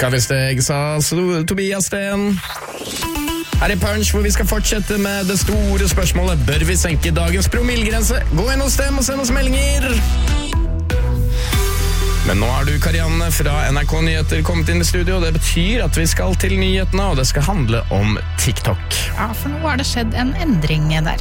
Kaffesteg, sa Tobias Sten. Her I Punch, hvor vi skal fortsette med det store spørsmålet. Bør vi senke dagens promillegrense? Gå inn hos dem og send oss meldinger. Men nå du, Karianne, fra NRK Nyheter kommet inn I studio. Det betyr at vi skal til nyhetene, og det skal handle om TikTok. Ja, for nå har det skjedd en endring der.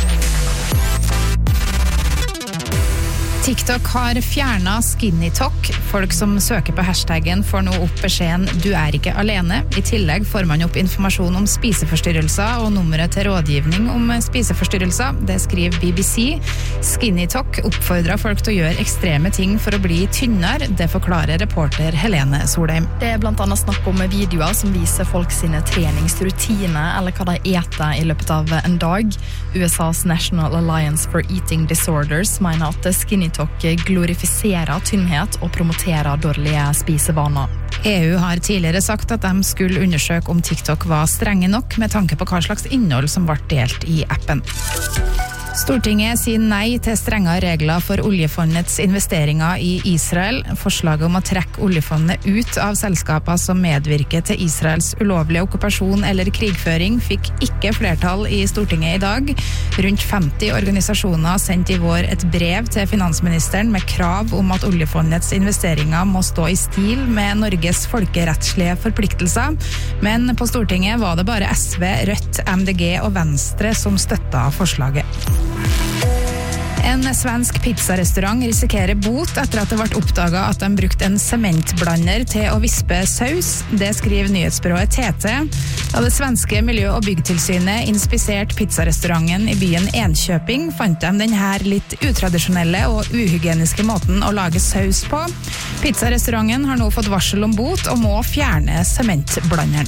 TikTok har fjernet SkinnyTok. Folk som søker på hashtaggen får nå opp beskjeden «Du ikke alene». I tillegg får man opp informasjon om spiseforstyrrelser og nummeret til rådgivning om spiseforstyrrelser. Det skriver BBC. SkinnyTok oppfordrer folk til å gjøre ekstreme ting for å bli tynnere. Det forklarer reporter Helene Solheim. Det blant annet snakk om videoer som viser folk sine treningsrutiner eller hva de eter I løpet av en dag. USAs National Alliance for Eating Disorders mener at SkinnyTok glorifiserer tynnhet og promoterer dårlige spisevaner. EU har tidligere sagt at de skulle undersøke om TikTok var strenge nok med tanke på hva slags innhold som ble delt I appen. Stortinget sier nei til strengere regler for oljefondets investeringer I Israel. Forslaget om å trekke oljefondet ut av selskaper som medvirker til Israels ulovlige okkupasjon eller krigføring fikk ikke flertall I Stortinget I dag. Rundt 50 organisasjoner sendte I vår et brev til finansministeren med krav om at oljefondets investeringer må stå I stil med Norges folkerettslige forpliktelser. Men på Stortinget var det bare SV, Rødt, MDG og Venstre som støttet forslaget. En svensk pizzarestaurant risikerer bot etter at det ble oppdaget at de brukte en sementblander til å vispe saus. Det skriver nyhetsbyrået TT. Da det svenske miljø- og byggtilsynet inspiserte pizzarestauranten I byen Enköping, fant de denne litt utradisjonelle og uhygieniske måten å lage saus på. Pizzarestauranten har nå fått varsel om bot og må fjerne sementblanderen.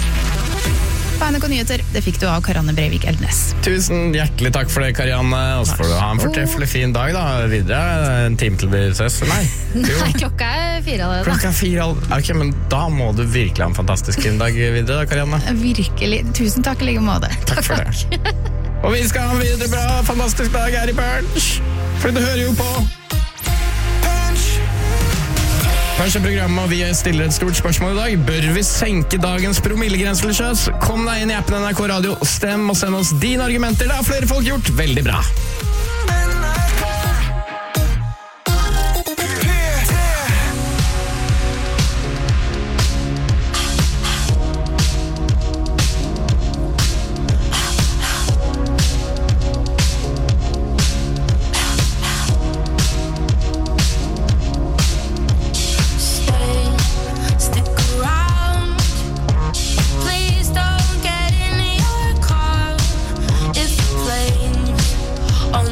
NRK Nyheter, det fikk du av Karianne Breivik Eldnes. Tusen hjertelig takk for det, Karianne. Og så får du ha en fortreffelig fin dag da. Videre, en time til vi ses. Nei, klokka 4 da. Klokka 4. Ok, men da må du virkelig ha en fantastisk fin dag videre da, Karianne. Virkelig. Tusen takk I like måte. Takk for det. Og vi skal ha en videre bra, fantastisk dag her I Punch. For du hører jo på Punch programmet, og vi stiller et stort spørsmål I dag. Bør vi senke dagens promillegrense til sjøs? Kom deg inn I appen NRK Radio, stem og send oss dine argumenter. Det har flere folk gjort. Veldig bra. On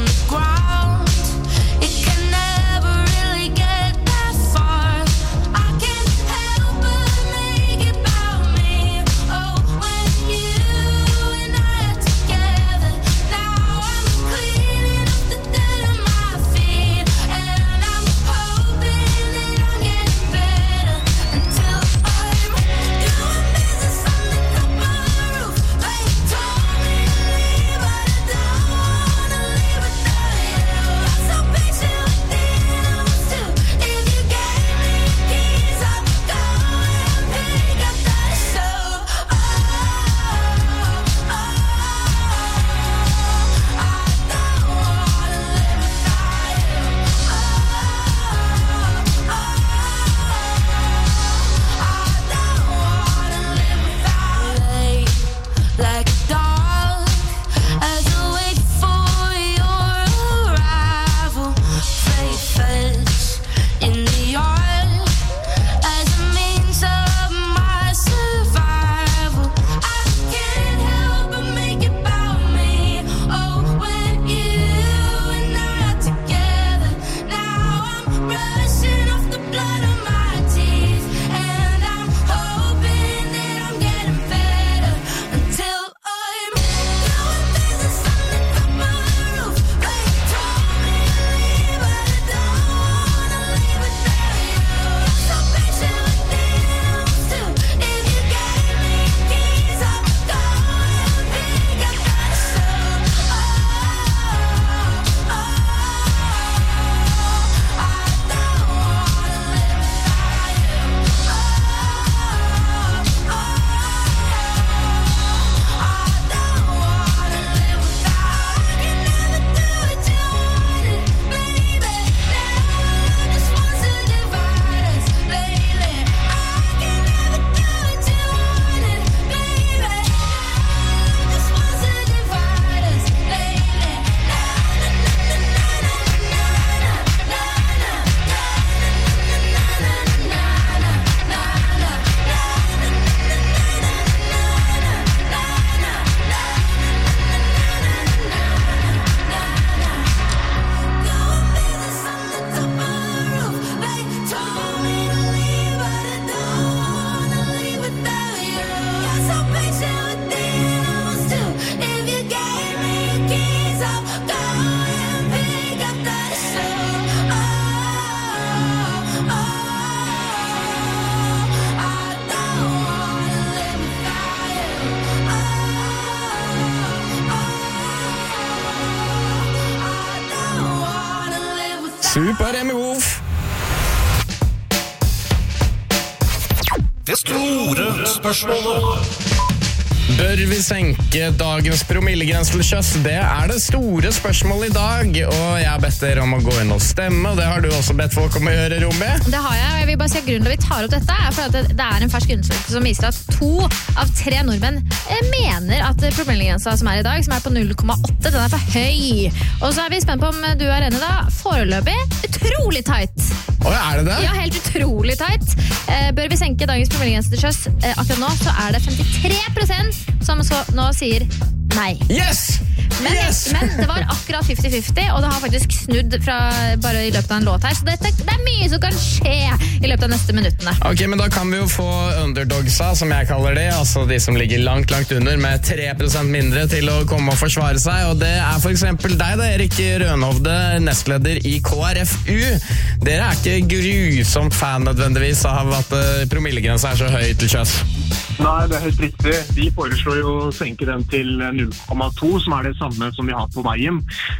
Super Remi Wolf. Det store spørsmålet. Bør vi senke dagens promillegrense til sjøs? Det det store spørsmålet i dag, og jeg har bedt dere om å gå inn og stemme, og det har du også bedt folk om å gjøre, Rombi. Det har jeg, og jeg vil bare si at grunnen til at vi tar opp dette for at det en fersk undersøkelse som viser at 2 av 3 nordmenn mener at promillegrensa som i dag, som på 0,8, den for høy. Og så vi spent på om du enig da. Foreløpig, utrolig tight. Det det? Ja, helt utrolig tight. Bør vi senke dagens promillegrense til sjøs? Akkurat nå så det 53% som så nå sier nei. Yes! Men det var akkurat 50-50, og det har faktisk snudd fra bare i løpet av en låt her, så det mye som kan skje i løpet av neste minuttene. Ok, men da kan vi jo få underdogsa, som jeg kaller det, altså de som ligger langt under, med 3% mindre til å komme og forsvare seg, og det for eksempel deg da, Erik Rønhovde, nestleder i KrFU. Dere ikke grusomt fan nødvendigvis av at promillegrensa så høy til sjøs. Nei, det helt riktig. De foreslår jo å senke den til 0,2, som det samme som vi har på veien.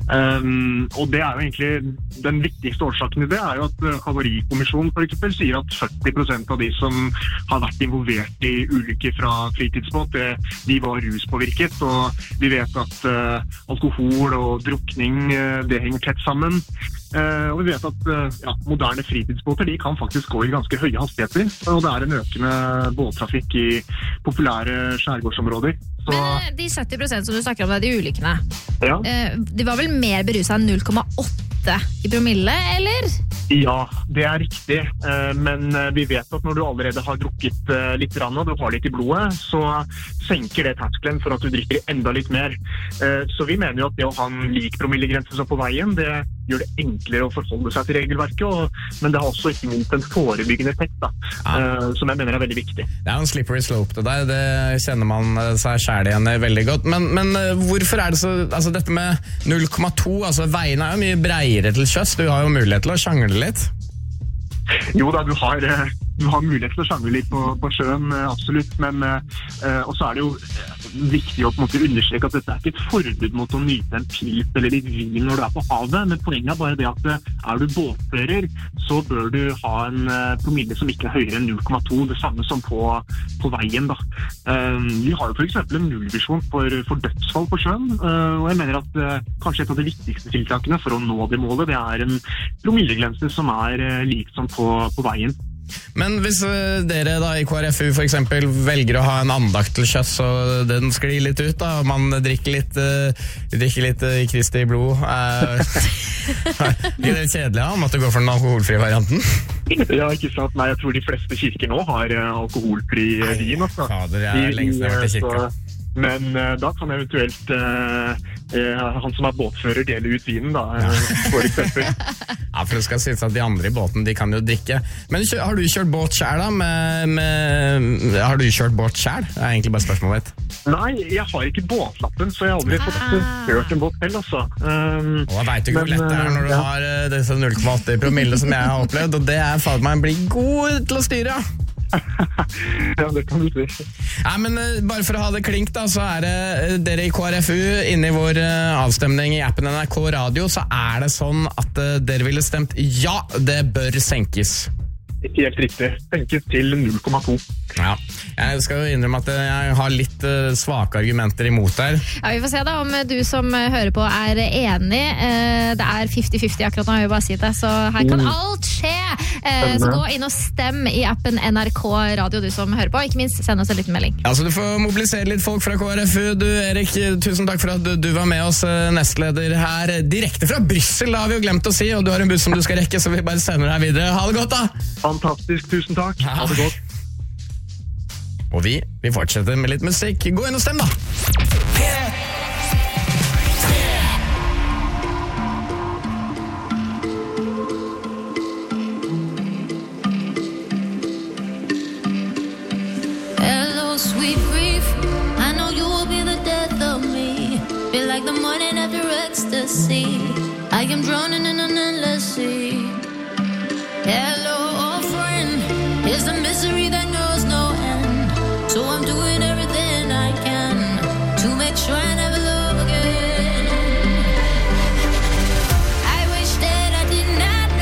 Og det jo egentlig, den viktigste årsaken i det jo at Havarikommisjonen for eksempel sier at 40% av de som har vært involvert i ulykker fra fritidsbåt, de var ruspåvirket, og vi vet at alkohol og drukning, det henger tett sammen. Og vi vet at moderne fritidsbåter de kan faktisk gå i ganske høye hastigheter, og det en økende båttrafikk i populære skjærgårdsområder. Men de 70% som du snakker om, de ulykkene, ja. De var vel mer beruset enn 0,8 i promille, eller? Ja, det riktig, men vi vet at når du allerede har drukket litt rann, og du har litt i blodet, så senker det terskelen for at du drikker enda litt mer. Så vi mener jo at det å ha en lik promillegrense som på veien, det gjør det enklere å forholde seg til regelverket, men det har også ikke minst en forebyggende effekt, da, som jeg mener veldig viktig. Det en slippery slope det der, det kjenner man seg selv igjen veldig godt. Men hvorfor det så, altså dette med 0,2, altså veien jo mye breiere til sjøs, du har jo mulighet til å sjangle litt. Jo da, du har mulighet til å sjangle litt på sjøen, absolutt, men og så det jo viktig å på en måte understreke at dette ikke et forbud mot å nyte en pils eller litt vin når du på havet, men poenget bare det at du båtfører, så bør du ha en promille som ikke høyere enn 0,2, det samme som på veien da. Vi har jo for eksempel en nullvisjon for dødsfall på sjøen, og jeg mener at kanskje et av de viktigste tiltakene for å nå det målet, det en promillegrense som lik som på veien. Men hvis dere da i KrFU for eksempel velger å ha en andakt til sjøs, og den sklir litt ut da, og man drikker litt Kristi blod, blir det kjedelig om at du går for den alkoholfrie varianten? Ja, ikke sant. Nei, jeg tror de fleste kirker nå har alkoholfri vin. Fader, jeg lengst har vært i kirka. Men da kan eventuelt han som båtfører dele ut vinen da, for eksempel. Ja, for det skal sies at de andre i båten, de kan jo drikke. Men har du kjørt båt selv da? Har du kjørt båt selv? Det egentlig bare spørsmålet ditt. Nei, jeg har ikke båtlappen, så jeg har aldri fått kjørt en båt selv, altså. Og jeg vet jo ikke hvor lett det når du har disse 0,8 promille som jeg har opplevd, og det faen meg blir god til å styre, ja. Ja, det kan du si. Ja, men bare for å ha det klink da, så det dere i KrFU inne i vår avstemning i appen NRK Radio, så det sånn at dere ville stemt ja, det bør senkes. Helt riktig. Senkes til 0,2. Ja, jeg skal jo innrømme at jeg har litt svake argumenter imot der. Ja, vi får se da om du som hører på enig. Det 50-50 akkurat nå, jeg vil bare si det, så her kan alt skje. Så gå inn og stem i appen NRK Radio, du som hører på. Ikke minst, send oss en liten melding. Ja, så du får mobilisere litt folk fra KrFU. Du, Erik, tusen takk for at du var med oss, nestleder her. Direkte fra Bryssel, har vi jo glemt å si, og du har en buss som du skal rekke, så vi bare sender deg videre. Ha det godt da! Fantastisk, tusen takk. Ha det godt. Og vi fortsetter med litt musikk. Gå inn og stem da! Hello, sweet grief. I know you will be the death of me. Feel like the morning after ecstasy. I am drowning in an endless sea. Hello, old friend. It's the misery that knows no end. So I'm doing everything I can to make sure I never love again. I wish that I did not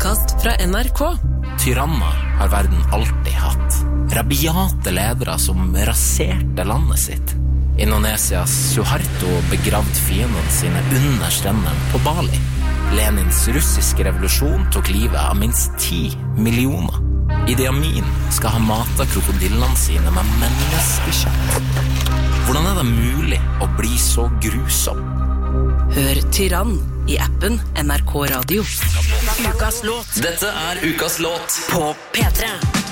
podcast fra NRK. Tyranner har verden alltid hatt. Rabiate ledere som raserte landet sitt. Indonesias Suharto begravd fiendene sine under strendene på Bali. Lenins russiske revolusjon tok livet av minst 10 millioner. Idi Amin skal ha matet krokodillene sine med menneskekjøtt. Hvordan det mulig å bli så grusom? Hør Tyrann i appen NRK Radio. Ukas låt. Dette ukas låt på P3.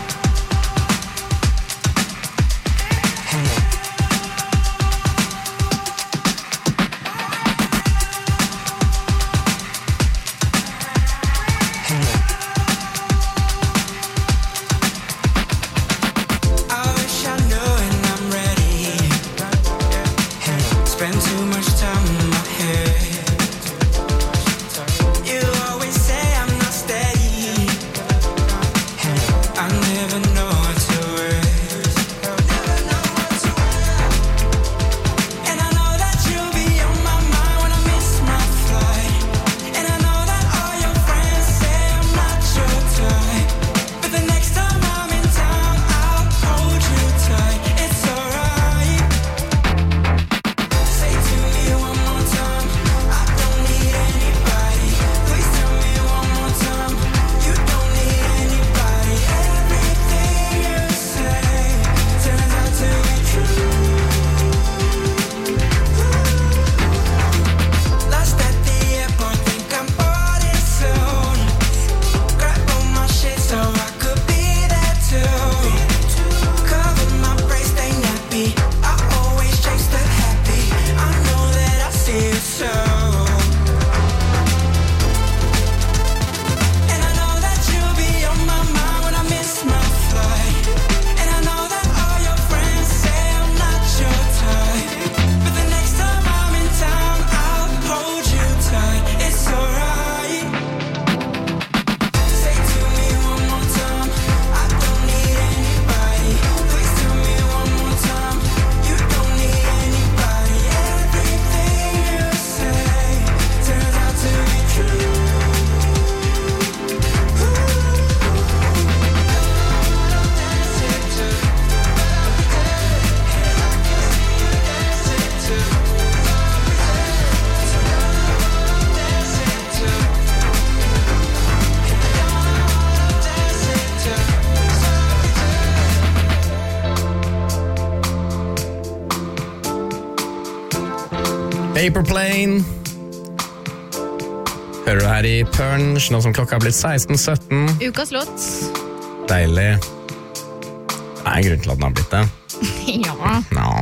Paperplane. Hører du her i Punch, nå som klokka har blitt 16:17. Ukas låt. Deilig. Det er en grunn til at den har blitt det. Ja.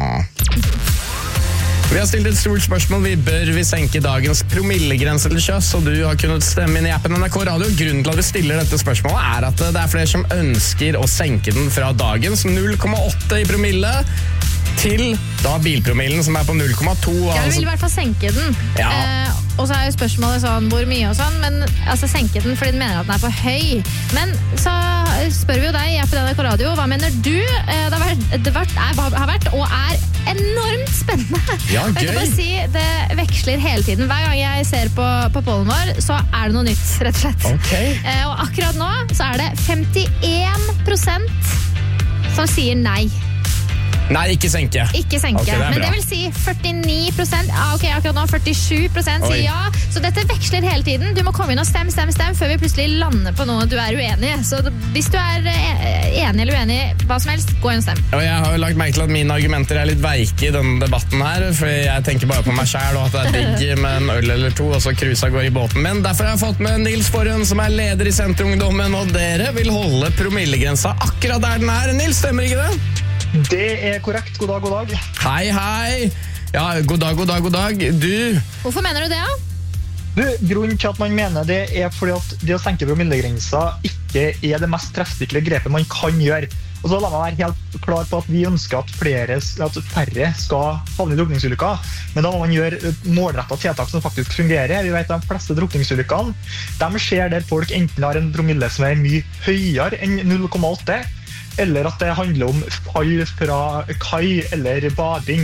Vi har stilt et stort spørsmål. Bør vi senke dagens promillegrense til sjøs? Og du har kunnet stemme inn i appen NRK Radio. Grunnen til at vi stiller dette spørsmålet er at det er flere som ønsker å senke den fra dagens 0,8 i promille til da bilpromillen som er på 0,2. Jeg vil i hvert fall senke den. Ja. Og så er jo spørsmålet sånn, hvor mye og sånn, men altså senke den fordi den mener at den er for høy. Men så spør vi jo deg i appen NRK Radio, hva mener du? Det har vært og er enormt spennende. Ja, gøy. Jeg kan bare si, det veksler hele tiden. Hver gang jeg ser på pollen vår, så er det noe nytt, rett og slett. Okay. Og akkurat nå så er det 51% som sier nei. Nei, ikke senke. Ikke senke, okay, men det vil si 49%, akkurat nå 47% sier ja. Så dette veksler hele tiden. Du må komme inn og stemme før vi plutselig lander på noe du er uenig i. Så hvis du er enig eller uenig i hva som helst, gå inn og stem. Og jeg har jo lagt merke til at mine argumenter er litt veike i denne debatten her, for jeg tenker bare på meg selv og at det er digg med en øl eller to, og så cruisa går i båten. Men derfor har jeg fått med Nils Forhund, som er leder i Senterungdommen, og dere vil holde promillegrensa akkurat der den er. Nils, stemmer ikke det? Det er korrekt. God dag. Hei. Ja, god dag. Du? Hvorfor mener du det, da? Grunnen til at man mener det er fordi at det å senke promillegrensa ikke er det mest treffsikre grepet man kan gjøre. Og så la meg være helt klar på at vi ønsker at færre skal havne i drukningsulykker, men da må man gjøre målrettet tiltak som faktisk fungerer. Vi vet at de fleste drukningsulykkene, de skjer der folk enten har en promille som er mye høyere enn 0,8, eller at det handler om fall fra kai eller bading.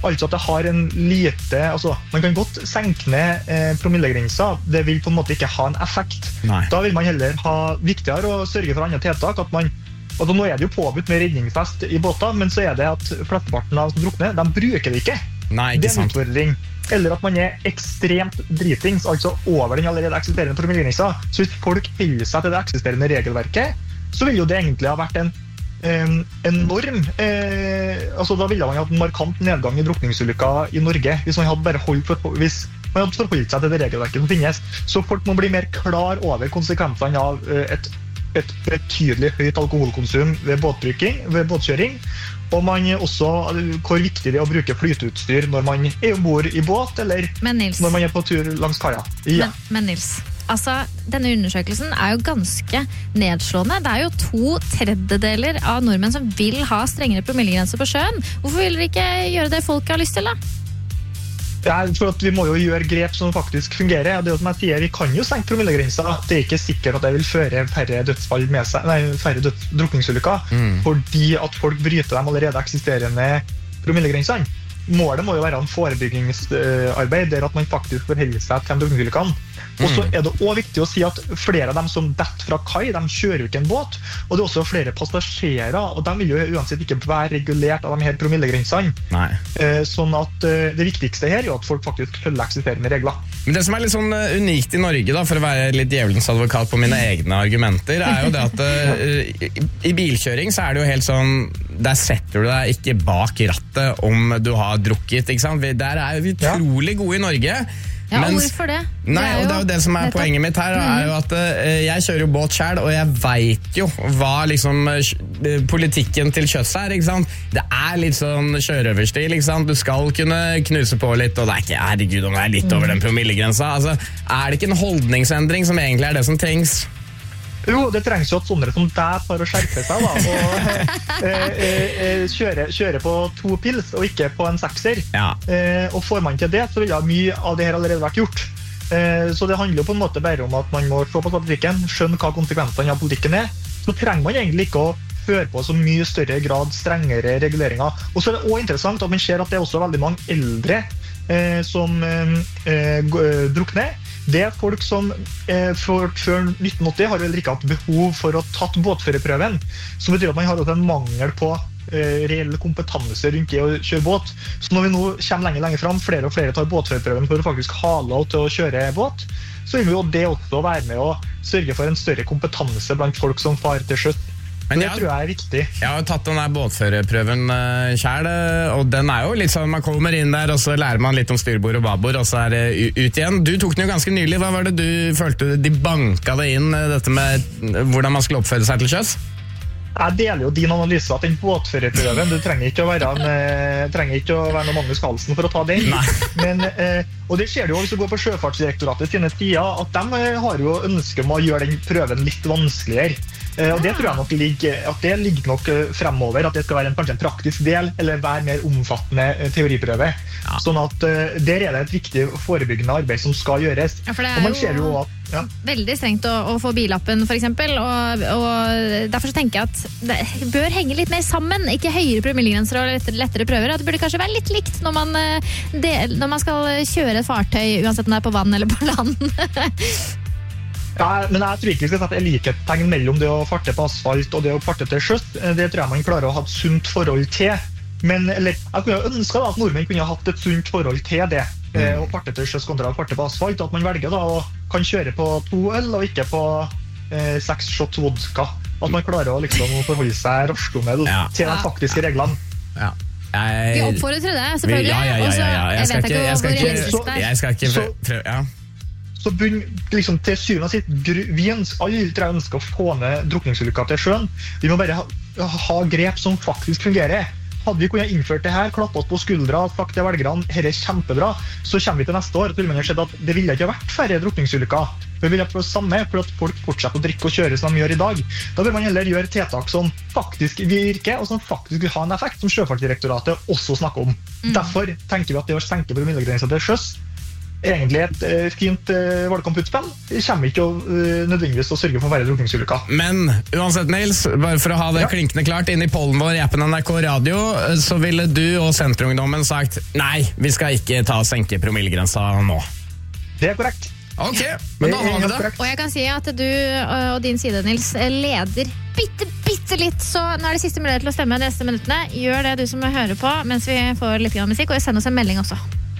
Altså at det har en lite, altså man kan godt senke ned promillegrensa, det vil på en måte ikke ha en effekt. Nei. Da vil man heller ha viktigere å sørge for andre tiltak, at man altså nå det jo påbudt med redningsvest i båter, men så det at flesteparten av som drukner, de bruker det ikke. Nei, ikke sant. Det en utfordring. Eller at man ekstremt dritings, altså over den allerede eksisterende promillegrensa. Så hvis folk holder seg til det eksisterende regelverket, så vil jo det egentlig ha vært en norm. Altså da ville man ha hatt en markant nedgang i drukningsulykker i Norge, hvis man hadde bare hvis man hadde forholdt seg til det regelverket som finnes. Så folk må bli mer klar over konsekvensene av et betydelig høyt alkoholkonsum ved båtkjøring, og man også hvor viktig det å bruke flyteutstyr når man ombord i båt, eller når man på tur langs kaia. Ja. Men Nils, altså, denne undersøkelsen jo ganske nedslående. Det jo 2/3 av nordmenn som vil ha strengere promillegrenser på sjøen. Hvorfor vil dere ikke gjøre det folk har lyst til da? For at vi må jo gjøre grep som faktisk fungerer. Det som jeg sier, vi kan jo senke promillegrensa. Det ikke sikkert at det vil føre færre dødsfall med seg, færre drukningsulykker, fordi at folk bryter de allerede eksisterende promillegrensene. Målet må jo være en forebyggingsarbeid der at man faktisk forholder seg til drukningsulykkene. Og så det også viktig å si at flere av dem som detter fra kai, de kjører jo ikke en båt, og det også flere passasjerer, og de vil jo uansett ikke være regulert av de her promillegrensene. Sånn at det viktigste her at folk faktisk følger eksisterende regler. Men det som litt sånn unikt i Norge, da, for å være litt djevelens advokat på mine egne argumenter, jo det at i bilkjøring så det jo helt sånn, der setter du deg ikke bak rattet om du har drukket, ikke sant? Der vi utrolig gode i Norge. Ja, og hvorfor det? Nei, og det jo det som poenget mitt her, jo at jeg kjører jo båt selv, og jeg vet jo hva liksom politikken til kjøss ikke sant? Det litt sånn kjørøverstil, ikke sant? Du skal kunne knuse på litt, og det ikke, herregud, om det litt over den promillegrensa. Altså, det ikke en holdningsendring som egentlig det som trengs? Jo, det trengs jo at sånne som deg for å skjerpe seg da, og kjøre på 2 pils og ikke på en 6er. Og får man til det, så vil mye av det her allerede vært gjort. Så det handler jo på en måte bare om at man må se på statistikken, skjønne hva konsekvensene av politikken så trenger man egentlig ikke å føre på så mye større grad strengere reguleringer. Og så det også interessant at man ser at det også veldig mange eldre som drukner. Det folk som før 1980 har vel ikke hatt behov for å tatt båtførerprøven, som betyr at man har hatt en mangel på reell kompetanse rundt det å kjøre båt. Så når vi nå kommer lenger frem, flere og flere tar båtførerprøven for å faktisk ha lov til å kjøre båt, så vil jo det også være med å sørge for en større kompetanse blant folk som farer til sjøs. Men det tror jeg viktig. Jeg har tatt den der båtførerprøven selv, og den jo litt sånn, man kommer inn der, og så lærer man litt om styrbord og babord, og så det ut igjen. Du tok den jo ganske nylig. Hva var det du følte de banka det inn, dette med hvordan man skulle oppføre seg til sjøs? Jeg deler jo din analyse at den båtførerprøven, du trenger ikke å være noe Magnus Carlsen for å ta den. Men, og det skjer jo hvis du går på Sjøfartsdirektoratet sine tider, at de har jo ønske om å gjøre den prøven litt vanskeligere. Og det tror jeg nok ligger nok fremover, at det skal være kanskje en praktisk del, eller være mer omfattende teoriprøve. Sånn at der det et viktig forebyggende arbeid som skal gjøres. Ja, for det og man ser jo at veldig strengt å få bilappen, for eksempel, og derfor så tenker jeg at det bør henge litt mer sammen, ikke høyere promillegrenser og lettere prøver. Det burde kanskje være litt likt når man skal kjøre et fartøy, uansett om det på vann eller på land. Ja, men jeg tror ikke vi skal sette likhetstegn mellom det å farte på asfalt og det å farte til sjøs. Det tror jeg man klarer å ha et sunt forhold til. Men jeg kunne ønske at nordmenn kunne ha hatt et sunt forhold til det. Å farte til sjøs kontra å farte på asfalt. At man velger da å kan kjøre på 2 øl og ikke på 6 shot vodka. At man klarer å liksom forholde seg rasjonell til de faktiske reglene. Vi oppfordrer til det, selvfølgelig. Jeg skal ikke prøve. Så liksom, til syvende og sist, vi alle ønsker å få ned drukningsulykker til sjøen. Vi må bare ha grep som faktisk fungerer. Hadde vi kunnet innført det her, klappet oss på skuldra, sagt til velgerne, dette kjempebra, så kommer vi til neste år, og til og med har sett at det ville ikke vært færre drukningsulykker. Vi vil prøve samme, for at folk fortsetter å drikke og kjøre som de gjør i dag. Da bør man heller gjøre tiltak som faktisk virker, og som faktisk vil ha en effekt, som Sjøfartsdirektoratet også snakker om. Derfor tenker vi at det å senke promillegrensa til sjøs egentlig et fint valgkamputspill. Det kommer ikke nødvendigvis å sørge for færre drukningsulykker. Men uansett, Nils, bare for å ha det klinkende klart inn i pollen vår i appen NRK Radio, så ville du og Senterungdommen sagt nei, vi skal ikke ta og senke promillegrensa nå. Det korrekt. Ok, men da har vi det. Og jeg kan si at du og din side, Nils, leder bitte litt, så nå det siste mulighet til å stemme de neste minuttene. Gjør det du som hører på mens vi får litt musikk, og send oss en melding også.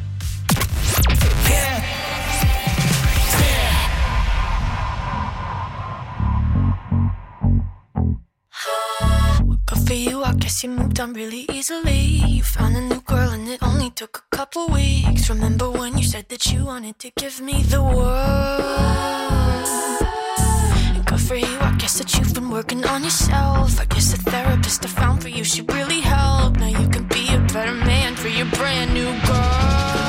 Good for you, I guess you moved on really easily. You found a new girl and it only took a couple weeks. Remember when you said that you wanted to give me the world? And good for you, I guess that you've been working on yourself. I guess the therapist I found for you should really help. Now you can be a better man for your brand new girl.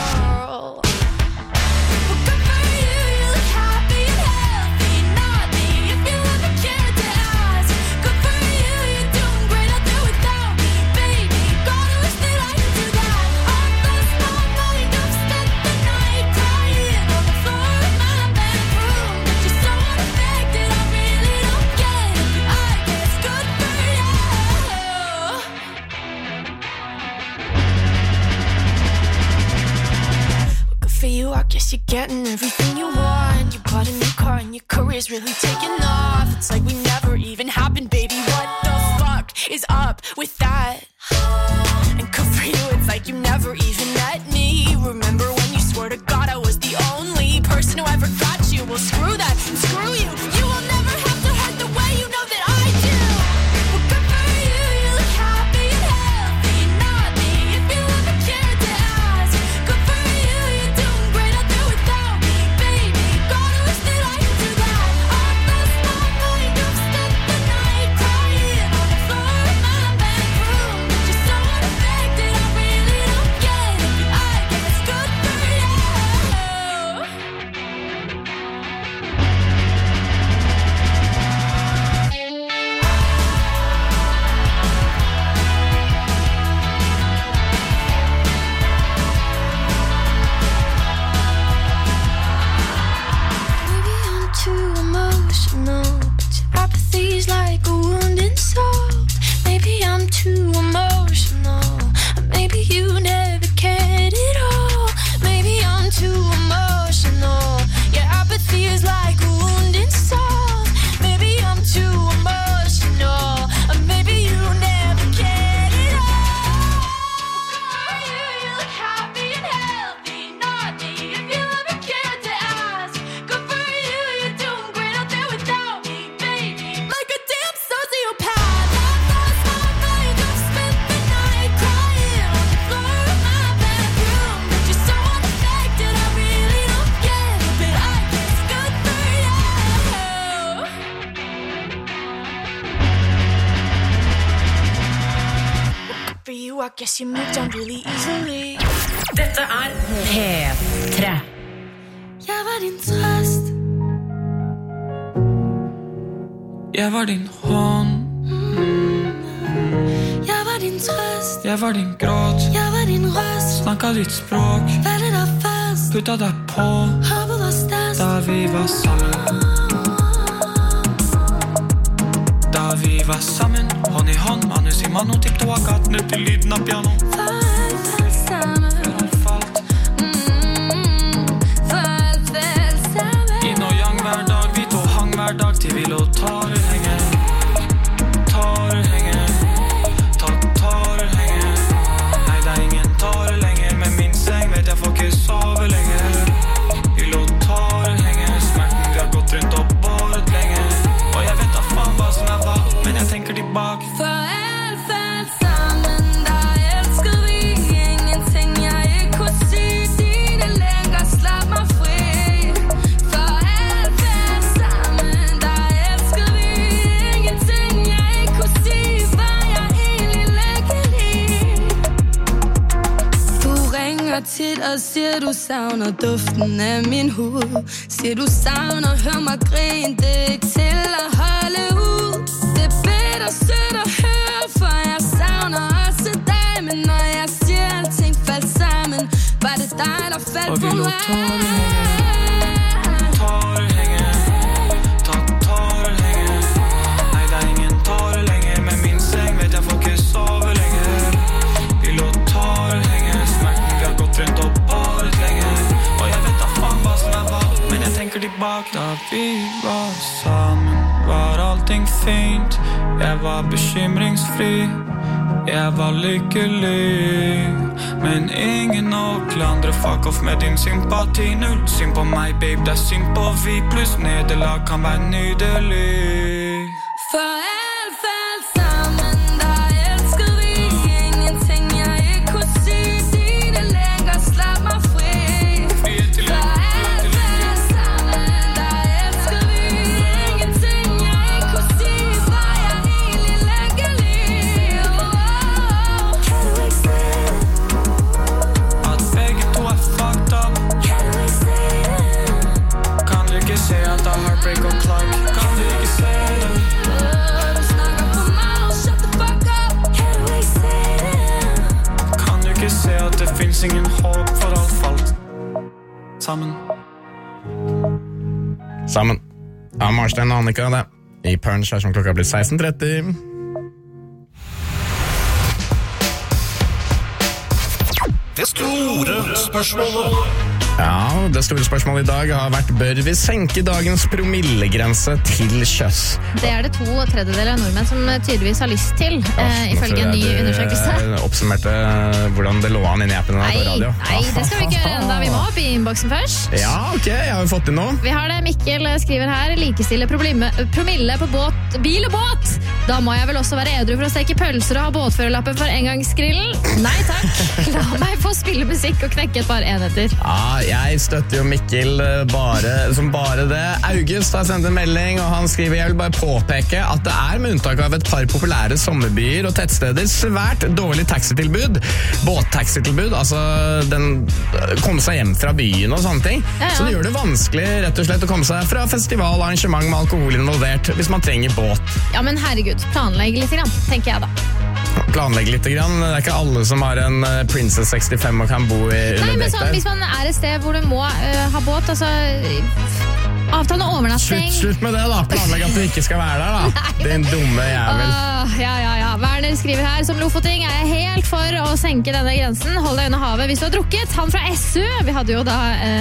I guess you're getting everything you want. You bought a new car and your career's really taking off. It's like we never even happened, baby. What the fuck is up with that? And good for you, it's like you never even met me. Remember when you swore to God I was the only person who ever got you? Well, screw that and screw you. You will never have to hurt the way you know that I do. Well, good for you, you look happy and healthy. Not me, if you ever cared to ask. Good for you, you're doing great out there without me, baby. God, I wish that I could do that. I lost my mind, I've spent the night crying on the floor of my bedroom. But you're so unaffected, I really don't get it. I guess good for you. Maybe I'm too emotional, but your apathy's like a wounded soul. Maybe I'm too emotional, or maybe you never cared at all. Maybe I'm too emotional, your apathy is like a wounded soul. Maybe I'm too emotional, or maybe you never cared at all. You look happy and healthy, not me, if you ever cared to ask. Good for you, you're doing great out there without me, baby. Like a damn sociopath, I've lost my mind, I've spent the night crying on the floor of my bedroom. But you're so unaffected, I really don't get it, but I guess good for you. Good for you, I guess you moved on really easily. Dette P3. Jeg var din trøst. Jeg var din hånd, Jeg var din trøst. jeg var din gråt. Jeg var din røst. Snakket ditt språk, Faldet der fast. puttet deg på Håpet var størst. da vi var sammen. Da vi var sammen, hånd i hånd, manus i mano, tippet og gaten ut til lyden av piano. For alt falt sammen. Før alt falt, For alt falt sammen. inn og yang hver dag, vi to hang hver dag til vi lå tårer henge. Tårer henge, tårer henge. Nei, det ingen tårer lenger, med min seng vet jeg får ikke sove lenger. Vi lå tårer henge, smerten vi har gått rundt og båret lenge. Og jeg vet da faen hva som hva, men jeg tenker tilbake. For alt falt sammen. Da elskede vi ingenting jeg ikke kunne si. Dine længer slap meg fri. For alt falt sammen. Da elskede vi ingenting jeg ikke kunne si. Var jeg egentlig lykkelig? Du ringer tit og siger du savner duften af min hud. Siger du savner, hør mig grine. Det er ikke til at holde ud. Det er bedre sødt at høre, for jeg savner også dig. Men når jeg siger alting faldt sammen, By the time I fell Og vi for lot meg tårer henge Tårer henge Nei, det ingen tårer lenger Med min seng vet jeg får ikke sove lenger Vi lot tårer henge Smerten vi har gått rundt og båret lenger Og jeg vet da faen hva som var Men jeg tenker tilbake Da vi var sammen Var allting fint Jeg var bekymringsfri Jeg var lykkelig Men ingen å klandre Fuck off med din sympati Null synd på meg, babe, det synd på vi Pluss nederlag kan være nydelig For jeg falt sammen Da elsker vi Ingenting jeg ikke kunne si det lenger, slapp meg fri For jeg falt sammen Da elsker vi Ingenting jeg ikke kunne si Var jeg egentlig leggelig At begge to fucked up Kan du ikke se at det heartbreak og clark Kan du ikke se det Kan du ikke se at det finnes ingen håp for alt falt Sammen Sammen. Ja, Marstein og Annika, det. I Punch som klokka blir 16:30. Det store spørsmålet. Ja, det store spørsmålet i dag har vært bør vi senke dagens promillegrense til sjøs? Det det 2/3 av nordmenn som tydeligvis har lyst til, ifølge en ny undersøkelse. Oppsummerte hvordan det lå an i appen på radio. Nei, det skal vi ikke gjøre enda. Vi må opp i innboksen først. Ja, ok, jeg har jo fått inn noe. Vi har det, Mikkel skriver her, likestille promille på bil og båt. Da må jeg vel også være edru for å steke pølser og ha båtførerlappen for engangsgrillen? Nei takk, la meg få spille musikk og knekke et par enheter. Ja, jeg støtter jo Mikkel som bare det. August har sendt en melding, og han skriver, jeg vil bare påpeke at det med unntak av et par populære sommerbyer og tettsteder svært dårlig taxitilbud. Båttaxitilbud, altså komme seg hjem fra byen og sånne ting. Ja. Så det gjør det vanskelig rett og slett å komme seg fra festival, arrangement med alkohol involvert hvis man trenger båt. Ja, men herregud, planlegg litt grann, tenker jeg da. Planlegge litt grann. Det ikke alle som har en Princess 65 og kan bo i under men sånn, hvis man et sted hvor du må ha båt, altså avtale overnatting. Slutt med det da, planlegg at du ikke skal være der da. Din dumme jævel. Ja. Werner skriver her, som lofoting jeg helt for å senke denne grensen. Hold deg under havet hvis du har drukket. Han fra SU, vi hadde jo da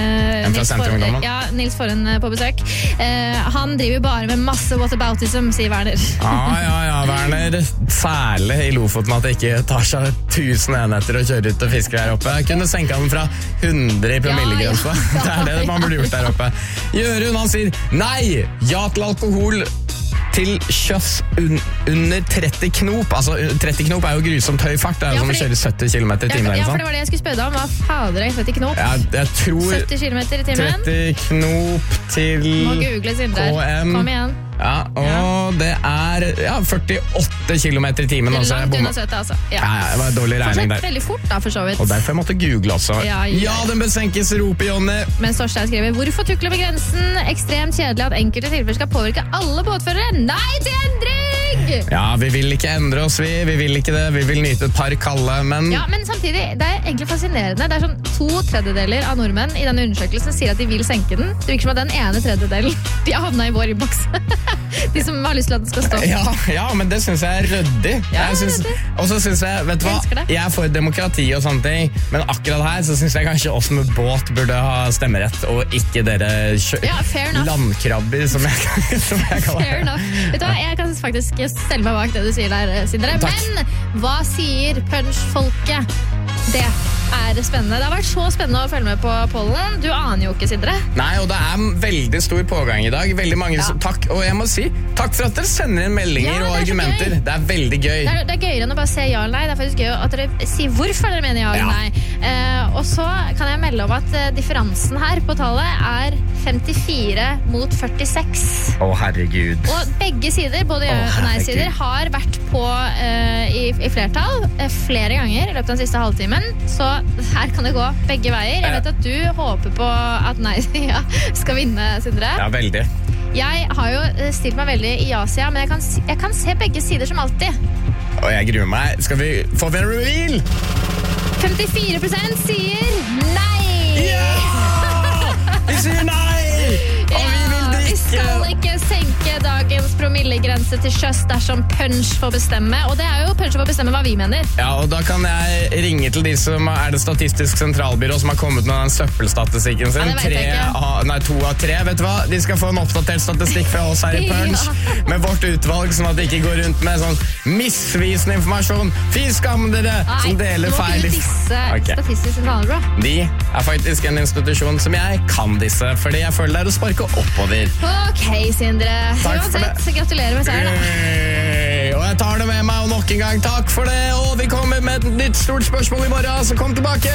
Nils Forhen på besøk. Han driver bare med masse whataboutism, sier Werner. Ja, Werner. Særlig i Lofoten at det ikke tar seg 1000 enheter å kjøre ut og fiske der oppe. Jeg kunne senke den fra 100 i promillegrensa. Det det man burde gjort der oppe. Jørund, han sier nei, ja til alkohol til sjøs under 30 knop. Altså 30 knop jo grusomt høy fart. Det jo som å kjøre 70 km i timen. Ja, for det var det jeg skulle spørre deg om. Hva fader 30 knop? Ja, jeg tror 70 km i timen. 30 knop til Må google Sindre. Kom igjen. Ja, og det 48 km i timen. Det langt under 70, altså. Ja, det var en dårlig regning der. Veldig fort da, for så vidt. Og derfor jeg måtte google også. Ja, den besenkes, roper Jonny. Men Storstein skriver, hvorfor tukle med grensen? Ekstremt kjedelig at enkelte tilfeller skal påvirke alle båtførere. Nei til endring! Ja, vi vil ikke endre oss, vi vil ikke det. Vi vil nyte et par kalde, men... Ja, men samtidig, det egentlig fascinerende. Det sånn 2/3 av nordmenn i denne undersøkelsen sier at de vil senke den. Det virker som at den ene tredjedelen, de har havnet i vår innboks. De som har lyst til at den skal stå. Ja, men det synes jeg ryddig. Og så synes jeg, vet du hva, jeg er for demokrati og sånne ting, men akkurat her så synes jeg kanskje oss med båt burde ha stemmerett, og ikke dere landkrabber, som jeg kaller det. Fair enough. Vet du hva, jeg kan faktisk stelle meg bak det du sier der, Sindre. Men hva sier punch-folket? Det spennende. Det har vært så spennende å følge med på pollen. Du aner jo ikke, Sindre. Nei, og det veldig stor pågang i dag. Veldig mange takk. Og jeg må si, takk for at dere sender inn meldinger og argumenter. Det veldig gøy. Det gøyere enn å bare se ja eller nei. Det faktisk gøy at dere sier hvorfor dere mener ja eller nei. Og så kan jeg melde om at differansen her på tallet 54 mot 46. Å, herregud. Og begge sider, både ja og nei-sider, har vært på i flertall flere ganger i løpet av den siste halvtimen. Så her kan det gå begge veier. Jeg vet at du håper på at nei-sida skal vinne, Sindre. Ja, veldig. Jeg har jo stilt meg veldig i ja-sida, men jeg kan se begge sider som alltid. Og jeg gruer meg. Får vi en reveal? 54% sier nei. Vi sier nei! Og vi vil drikke. Vi skal ikke senke dagens promillegrense til sjøs dersom Punch får bestemme, og det jo Punch får bestemme hva vi mener. Ja, og da kan jeg ringe til de som det Statistisk sentralbyrå som har kommet med den søppelstatistikken sin. Ja, det vet jeg ikke. 2 av 3, vet du hva? De skal få en oppdatert statistikk fra oss her i Punch, med vårt utvalg, sånn at de ikke går rundt med sånn misvisende informasjon. Fy skam dere, som deler feil. Nei, Statistisk sentralbyrå. De faktisk en institusjon som jeg kan disse, fordi jeg føler det å sparke oppover. Ok, Sindre. Uansett, gratulerer med seier da. Og jeg tar det med meg, og nok en gang takk for det. Og vi kommer med et nytt stort spørsmål i morgen, så kom tilbake.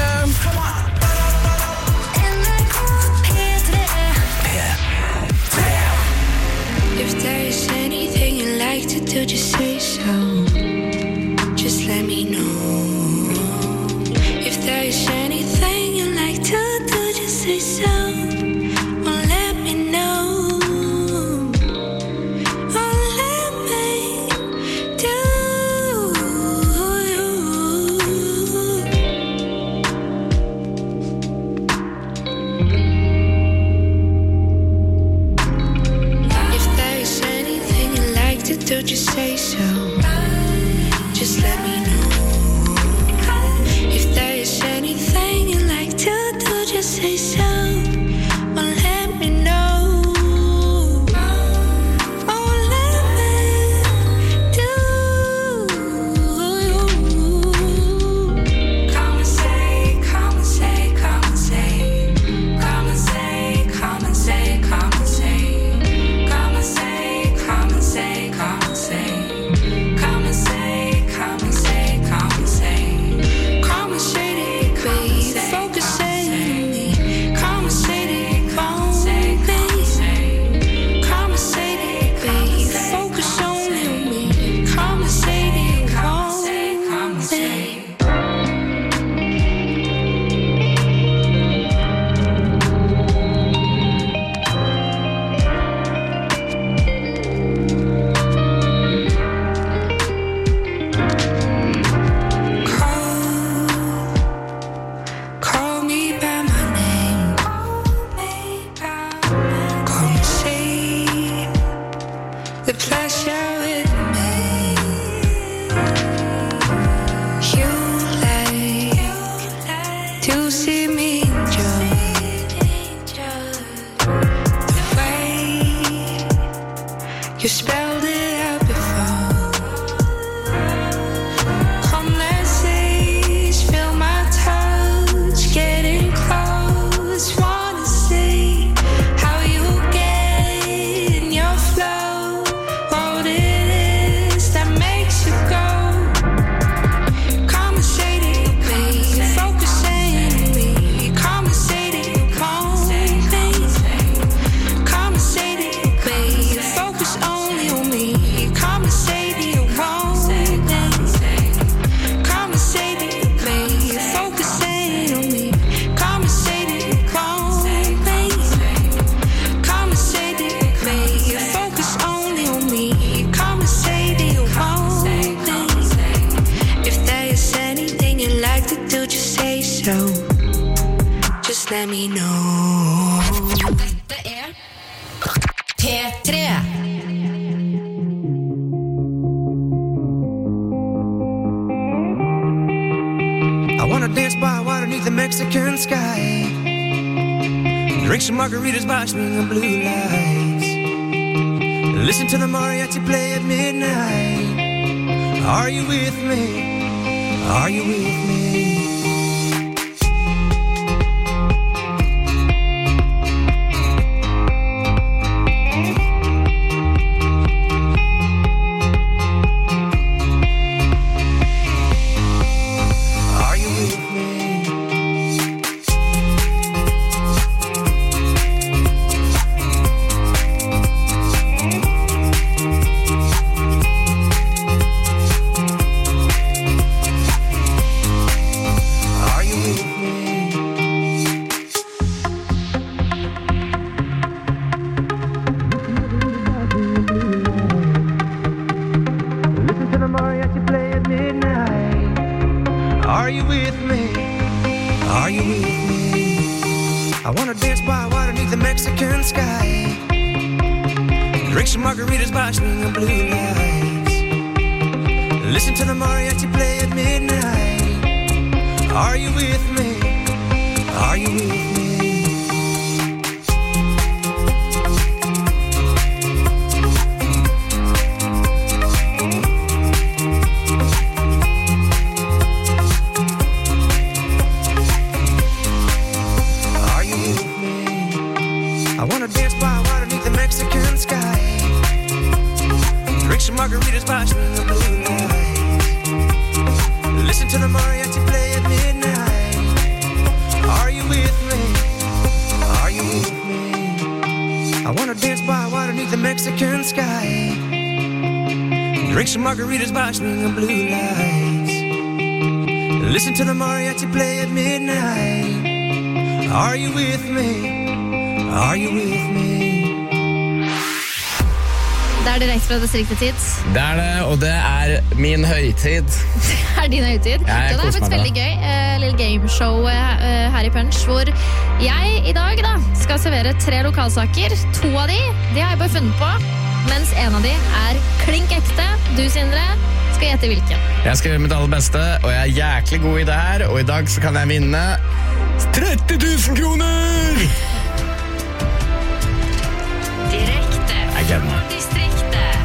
If there is anything you'd like to do, just say so. Just let me know. If there is anything you'd like to do, just say so. Or let me know. Or let me do. If there is anything you'd like to do, just say so. Just let me know. If there is anything you'd like to do, just say so. Or let me know. Or let me do. Come and say, come and say, come and say. Come and say, come and say, come and say. Come and say, come and say, come and say. Come and say, come and say, come and say. Come and say it, babe. Focus on me. Come and say it, come and say, come and say it, babe. Focus on me. Come and say it, come and say, come and say. Call me by my name. Come and see the pleasure with me. You like to see me enjoy the way you spelled it out before. Come, let's see, feel my touch, getting close. Wanna see how you get in your flow. What it is that makes you go. Come and say it, babe. Focus on me. Come and say it, come on, babe. Come and say it, babe. Focus only on me. Come and say it, come on, babe. Come and say it, babe. Focus on me. Come and say it, come on, babe. Come and say it, babe. Focus only on me. Come and say it, come on, babe. If there is anything you'd like to do, just say so. Just let me know. P3. I wanna dance by water beneath the Mexican sky. Drink some margaritas by swinging blue lights. Listen to the mariachi play at midnight. Are you with me? Are you with me? Are you with me? Drink some margaritas by swinging blue lights. Listen to the mariachi play at midnight. Are you with me? Are you with me? I wanna dance by water beneath the Mexican sky. Drink some margaritas by swinging blue lights. Listen to the mariachi play at midnight. Are you with me? Are you with me? I wanna dance by water beneath the Mexican sky. Drink some margaritas by swinging blue lights. Listen to the mariachi play at midnight. Are you with me? Are you with me? Det direkte fra Distriktet tid. Det det, og det min høytid. Det din høytid. Det er faktisk veldig gøy. Lille gameshow her i Punch, hvor jeg i dag da skal servere 3 lokalsaker. 2 av de har jeg bare funnet på, mens en av de klink ekte. Du, Sindre, skal gjette hvilken. Jeg skal gjøre mitt aller beste, og jeg jæklig god i det her, og i dag så kan jeg vinne 30 000 kroner! Direkte fra distriktet.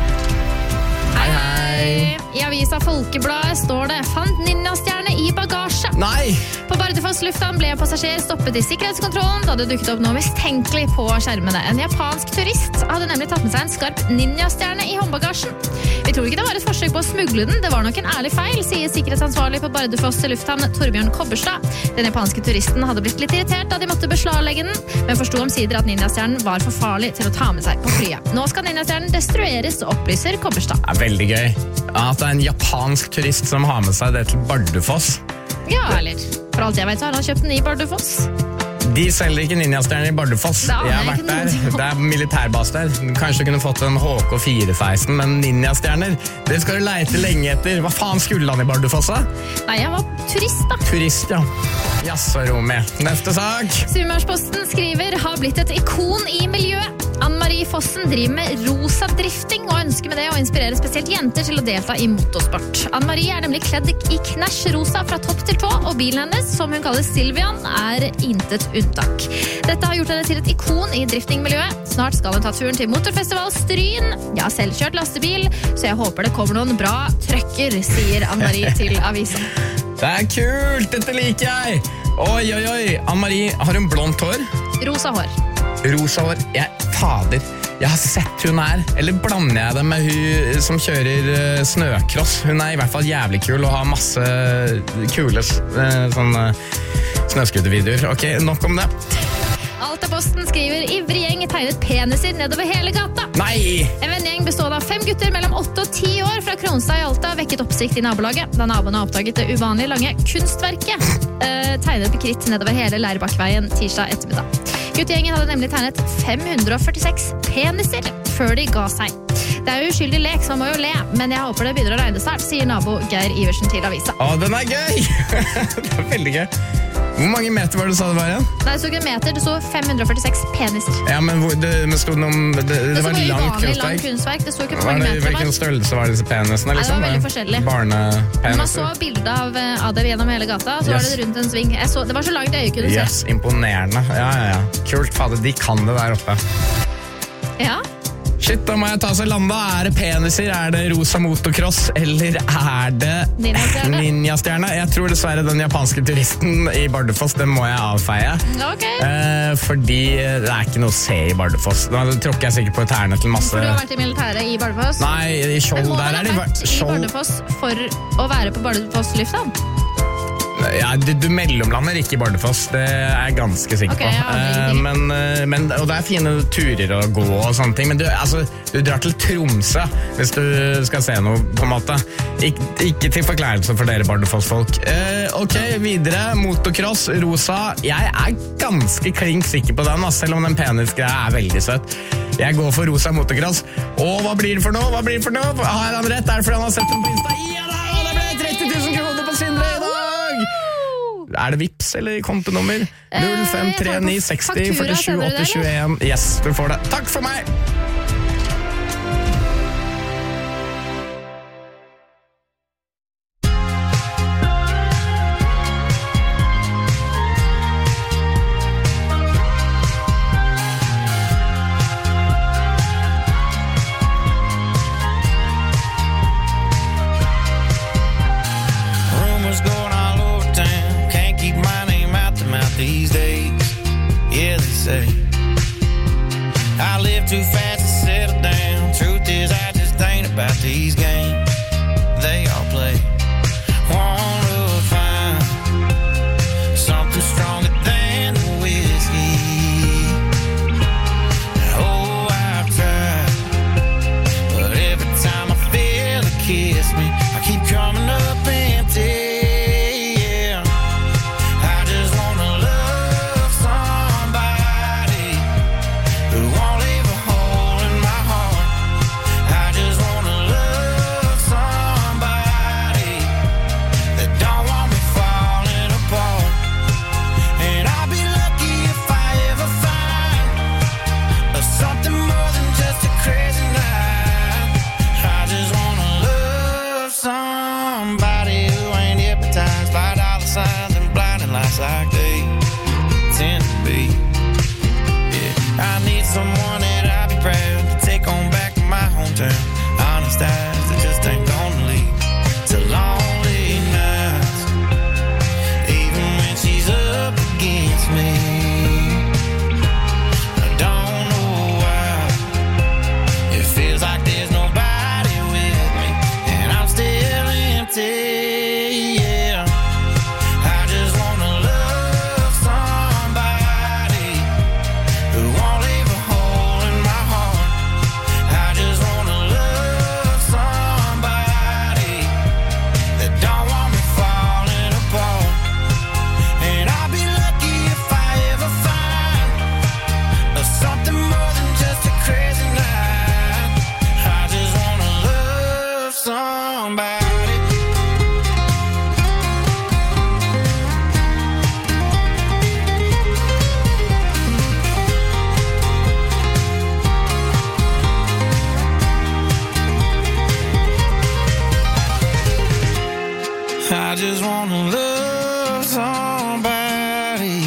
Hei. I avisa Folkebladet står det: fant ninjastjerne i bagasje. Nei! På Bardufoss lufthavn ble en passasjer stoppet i sikkerhetskontrollen da det dukket opp noe mistenkelig på skjermene. En japansk turist hadde nemlig tatt med seg en skarp ninjastjerne i håndbagasjen. Vi tror ikke det var et forsøk på å smugle den, det var nok en ærlig feil, sier sikkerhetsansvarlig på Bardufoss lufthavn, Torbjørn Kobberstad. Den japanske turisten hadde blitt litt irritert da de måtte beslaglegge den, men forstod omsider at ninjastjernen var for farlig til å ta med seg på flyet. Nå skal ninjastjernen destrueres, opplyser Kobberstad. Det veldig gøy at det en japansk turist som har med seg det til Bardufoss. Ja, eller for alt jeg vet så har han kjøpt den i Bardufoss. De selger ikke ninjastjerner i Bardufoss. Jeg har vært der. Det militærbas der. Kanskje du kunne fått en HK4-16, men ninjastjerner, det skal du leite lenge etter. Hva faen skulle han i Bardufoss da? Nei, jeg var turist da. Turist, ja. Jaså, Romy. Neste sak. Sunnmørsposten skriver: har blitt et ikon i miljøet. Ann-Marie Fossen driver med rosa drifting og ønsker med det å inspirere spesielt jenter til å delta i motorsport. Ann-Marie nemlig kledd i knæsj rosa fra topp til tå, og bilen hennes, som hun kaller Silvian, intet unntak. Dette har gjort henne til et ikon i driftingmiljøet. Snart skal hun ta turen til motorfestival Stryn. Jeg har selv kjørt lastebil, så jeg håper det kommer noen bra trøkker, sier Ann-Marie til avisen. Det kult, dette liker jeg. Oi, oi, oi. Ann-Marie, har hun blondt hår? Rosa hår. Rosa hår, fader, jeg har sett hun eller blander jeg det med hun som kjører snøcross? Hun i hvert fall jævlig kul og har masse kule sånne snøskutervideoer. Ok, nok om det. Altaposten skriver: ivrig gjeng tegnet peniser nedover hele gata. Nei! En vennegjeng bestående av 5 gutter mellom 8 og 10 år fra Kronstad i Alta vekket oppsikt i nabolaget da naboene oppdaget det uvanlig lange kunstverket tegnet på kritt nedover hele Leirbakveien tirsdag ettermiddag. Guttegjengen hadde nemlig tegnet 546 peniser før de ga seg. Det jo uskyldig lek, så man må jo le, men jeg håper det begynner å regne snart, sier nabo Geir Iversen til avisa. Å, den gøy! Det veldig gøy. Hvor mange meter var det du sa det var igjen? Nei, det stod ikke meter, det stod 546 peniser. Ja, men det stod noe det var langt kunstverk. Det stod ikke på mange meter. Hvilken størrelse var disse penisene? Liksom? Det var veldig forskjellig. Barnepeniser. Man så bilder av det gjennom hele gata, så var det rundt en sving. Det var så langt øyet kunne se. Yes, imponerende. Ja. Kult, fader, de kan det der oppe. Ja. Shit, da må jeg ta så landa. Det peniser? Det rosa motocross? Eller det ninjastjerne? Jeg tror dessverre den japanske turisten i Bardufoss, den må jeg avfeie. Okay. Fordi det ikke noe å se i Bardufoss. Da tråkker jeg sikkert på tærne til masse... For du har vært i militæret i Bardufoss? Nei, i Skjold. Men må du ha vært i Bardufoss for å være på Bardufoss lufthavn? Ja, du mellomlander ikke i Bardufoss, det jeg ganske sikker på. Og det fine turer å gå og sånne ting, men du drar til Tromsø hvis du skal se noe, på en måte. Ikke til forklærelse for dere Bardufoss-folk. Ok, videre, motocross, rosa. Jeg ganske klink sikker på den, selv om den penisgreia veldig søt. Jeg går for rosa motocross. Og hva blir det for noe? Har han rett? Det fordi han har sett den på Insta? Ja da, det ble 30 000 kroner på Sindre i dag! Det Vips eller kontonummer? 053960 47 821. Yes, du får det. Takk for meg! about these games they all play. Want to find something stronger than the whiskey. Oh, I've tried, but every time I feel it kiss me, I keep coming up empty. Like they tend to be. Yeah, I need someone that I'll be proud to take on back to my hometown. Honest eyes that just ain't gonna lead to lonely nights, even when she's up against me. I don't know why it feels like there's nobody with me, and I'm still empty. I just wanna love somebody.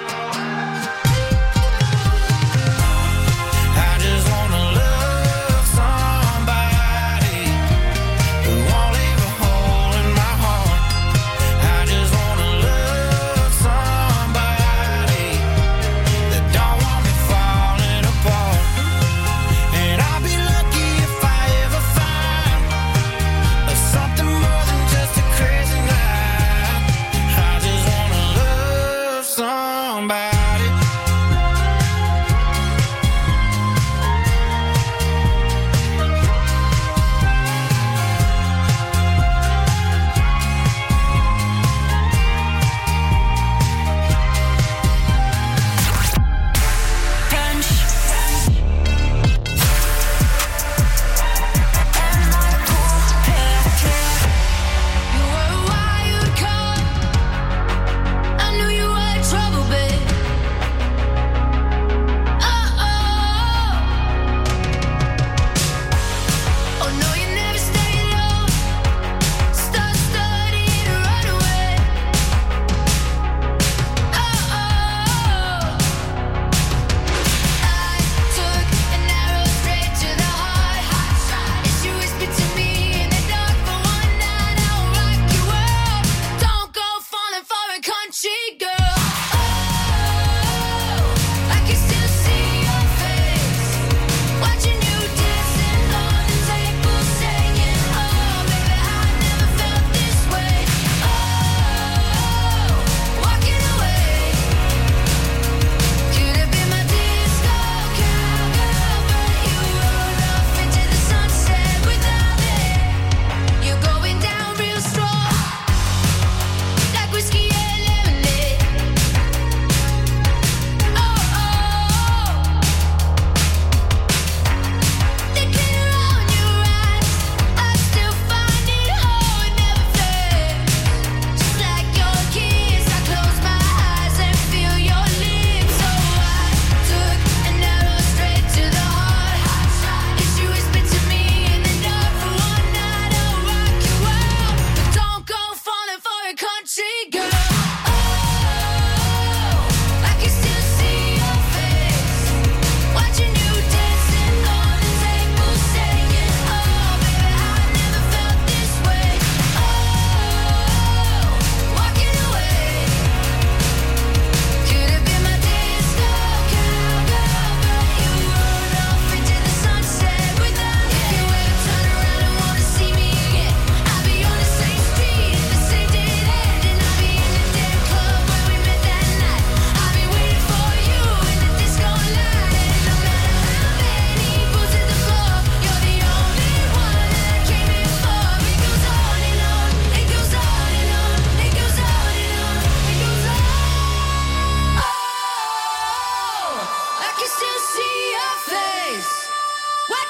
I just wanna love somebody who won't leave a hole in my heart. I just wanna love somebody that don't want me falling apart. And I'll be lucky if I ever find something more than just a crazy night.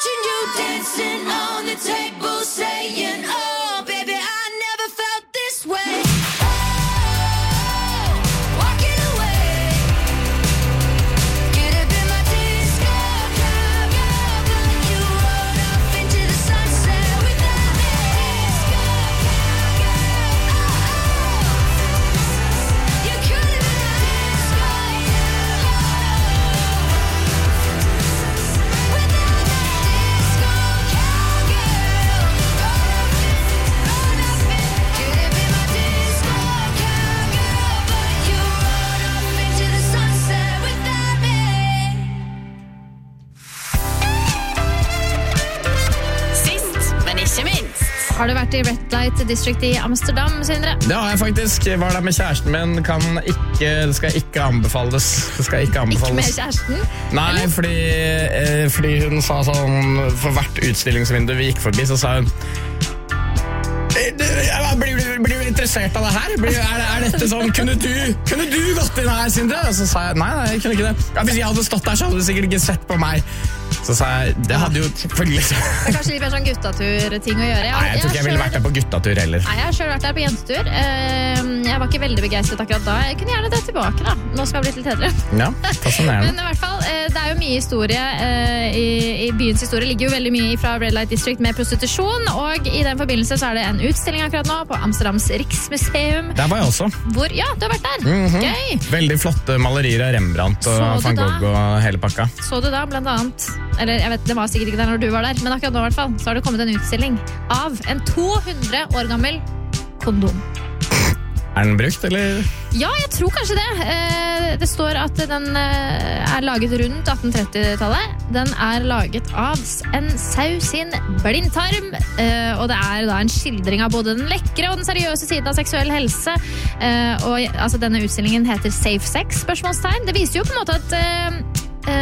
watching you dancing on the table, saying, oh, baby, I never felt this way. Oh, walking away. Could have been my disco cowgirl, but you rode off into the sunset without me. Disco cowgirl, you could have been my disco Har du vært i Red Light District i Amsterdam, Sindre? Det har jeg faktisk. Jeg var der med kjæresten min. Det skal ikke anbefales. Ikke med kjæresten? Nei, fordi hun sa sånn, for hvert utstillingsvindu vi gikk forbi, så sa hun blir du interessert av det her? Er dette sånn, kunne du gått inn her, Sindre? Og så sa jeg, nei, jeg kunne ikke det. Ja, hvis jeg hadde stått der, så hadde du sikkert ikke sett på meg. Så sa jeg, det hadde jo selvfølgelig... Det er kanskje litt mer sånn guttatur-ting å gjøre. Nei, jeg tror ikke jeg ville vært der på guttatur heller. Nei, jeg har selv vært der på jentetur. Jeg var ikke veldig begeistret akkurat da. Jeg kunne gjerne det tilbake da. Nå skal jeg bli litt hedre. Ja, fascinerende. Men i hvert fall, det er jo mye historie. I byens historie ligger jo veldig mye fra Red Light District med prostitusjon, og i den forbindelse så er det en utstilling akkurat nå på Amsterdams Riksmuseum. Der var jeg også. Ja, du har vært der. Gøy! Veldig flotte malerier av Rembrandt og Van Gogh og hele pakka. Så du da, blant annet, eller jeg vet, det var sikkert ikke der når du var der, men akkurat nå i hvert fall, så har det kommet en utstilling av en 200 år gammel kondom. Er den brukt, eller? Ja, jeg tror kanskje det. Det står at den er laget rundt 1830-tallet. Den er laget av en sau sin blindtarm, og det er da en skildring av både den lekre og den seriøse siden av seksuell helse. Og altså, denne utstillingen heter Safe Sex, spørsmålstegn. Det viser jo på en måte at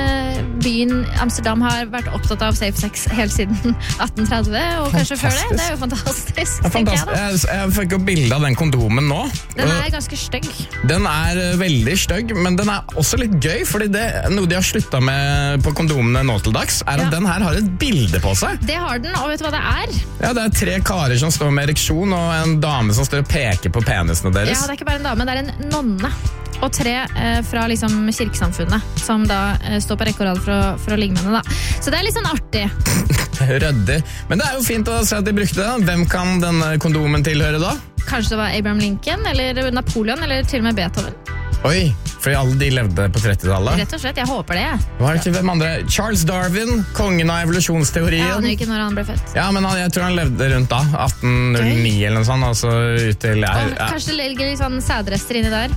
byen Amsterdam har vært opptatt av safe sex helt siden 1830, og kanskje før det. Det er jo fantastisk, tenker jeg da. Jeg fikk jo bilde av den kondomen nå. Den er ganske stygg. Den er veldig stygg, men den er også litt gøy, fordi det noe de har sluttet med på kondomene nå til dags, er at den her har et bilde på seg. Det har den, og vet du hva det er? Ja, det er 3 karer som står med ereksjon, og en dame som står og peker på penisene deres. Ja, det er ikke bare en dame, det er en nonne. Og 3 fra liksom kirkesamfunnet, som da står på rekke og rad for å ligge med henne, da. Så det er litt sånn artig. Røddig. Men det er jo fint å se at de brukte det. Hvem kan denne kondomen tilhøre da? Kanskje det var Abraham Lincoln, eller Napoleon, eller til og med Beethoven. Oi, fordi alle de levde på 30-tallet. Rett og slett, jeg håper det. Var det ikke hvem andre? Charles Darwin, kongen av evolusjonsteorien. Jeg aner ikke når han ble født. Ja, men jeg tror han levde rundt da, 1809 eller noe sånt, altså ut til... Kanskje det ligger litt sånn sædrester inni der.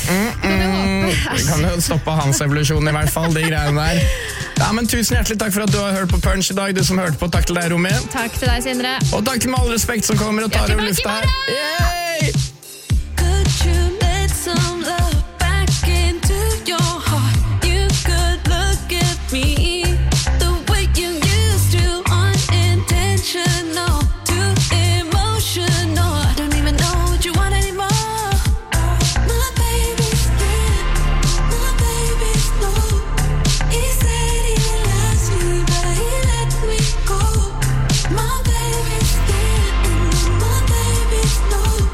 Vi kan jo stoppe hans evolusjon i hvert fall, de greiene der. Ja, men tusen hjertelig takk for at du har hørt på Punch i dag, du som hørte på. Takk til deg, Romy. Takk til deg, Sindre. Og takk til Med all respekt som kommer og tar over lufta her. Yay! Could you let some love back into your heart? You could look at me the way you used to, unintentional, too emotional. I don't even know what you want anymore. My baby's scared, my baby's low. He said he loves me, but he let me go. My baby's scared, my baby's low.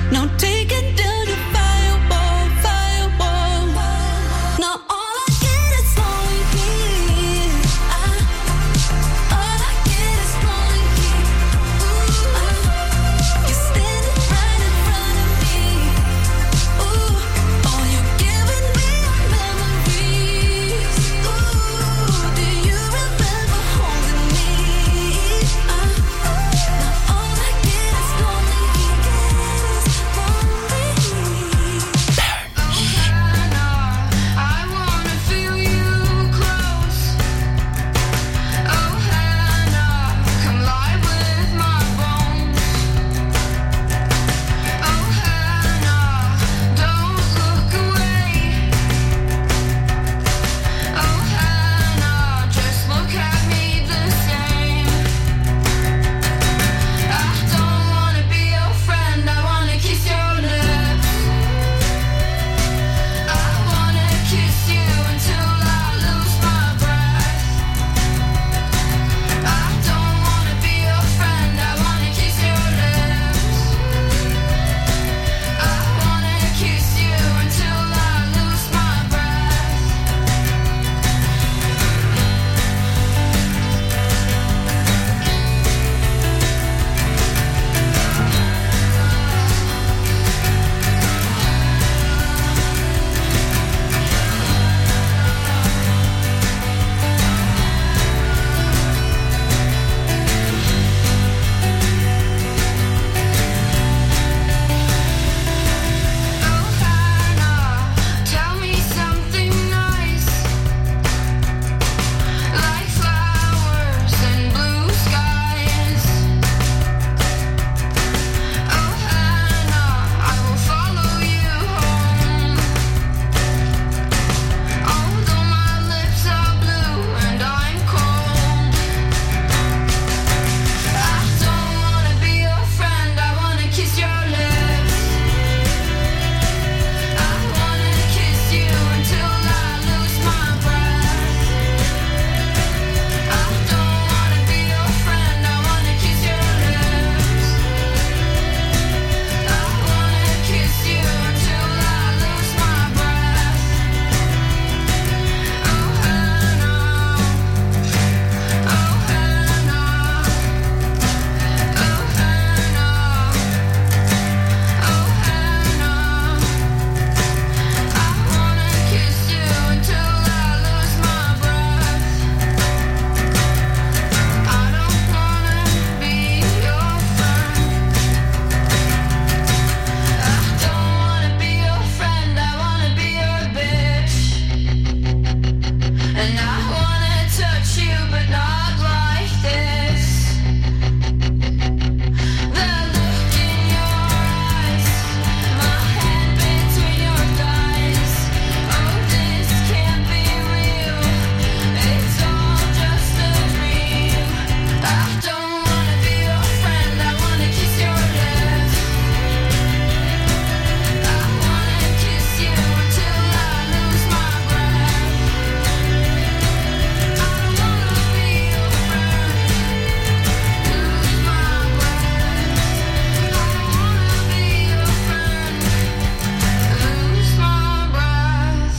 Now take it down your firewall, firewall. Now all I get is lonely here. All I get is lonely here. You're standing right in front of me. Ooh, all you're giving me are memories. Ooh, do you remember holding me? Now all I get is lonely I wanna feel you close. Oh Hannah, come lie with my bones. Oh Hannah, don't look away. Oh Hannah, just look at me the same. I don't wanna be your friend, I wanna kiss your lips. I wanna kiss you until I lose my breath. I don't wanna be your friend, I wanna kiss your lips. I wanna kiss you until I lose my breath. Oh Hannah, tell me something nice, like flowers and blue skies. Oh Hannah, I will follow you home. Although my lips are blue and I'm cold, I don't wanna be your friend, I wanna kiss your lips. I wanna kiss you until I lose my breath. I don't wanna be your friend, I wanna kiss your lips. I wanna kiss you until I lose my breath. Oh Hannah, oh Hannah, oh Hannah, oh Hannah. I wanna kiss you until I lose my breath. I don't wanna be your friend. I don't wanna be your friend, I wanna be your bitch. And I wanna touch you, but not like this. The look in your eyes, my hand between your thighs. Oh, this can't be real. It's all just a dream. I don't wanna be your friend, I wanna kiss your lips. I wanna kiss you until I lose my breath. I don't wanna be your friend, lose my breath. I don't wanna be your friend, lose my breath.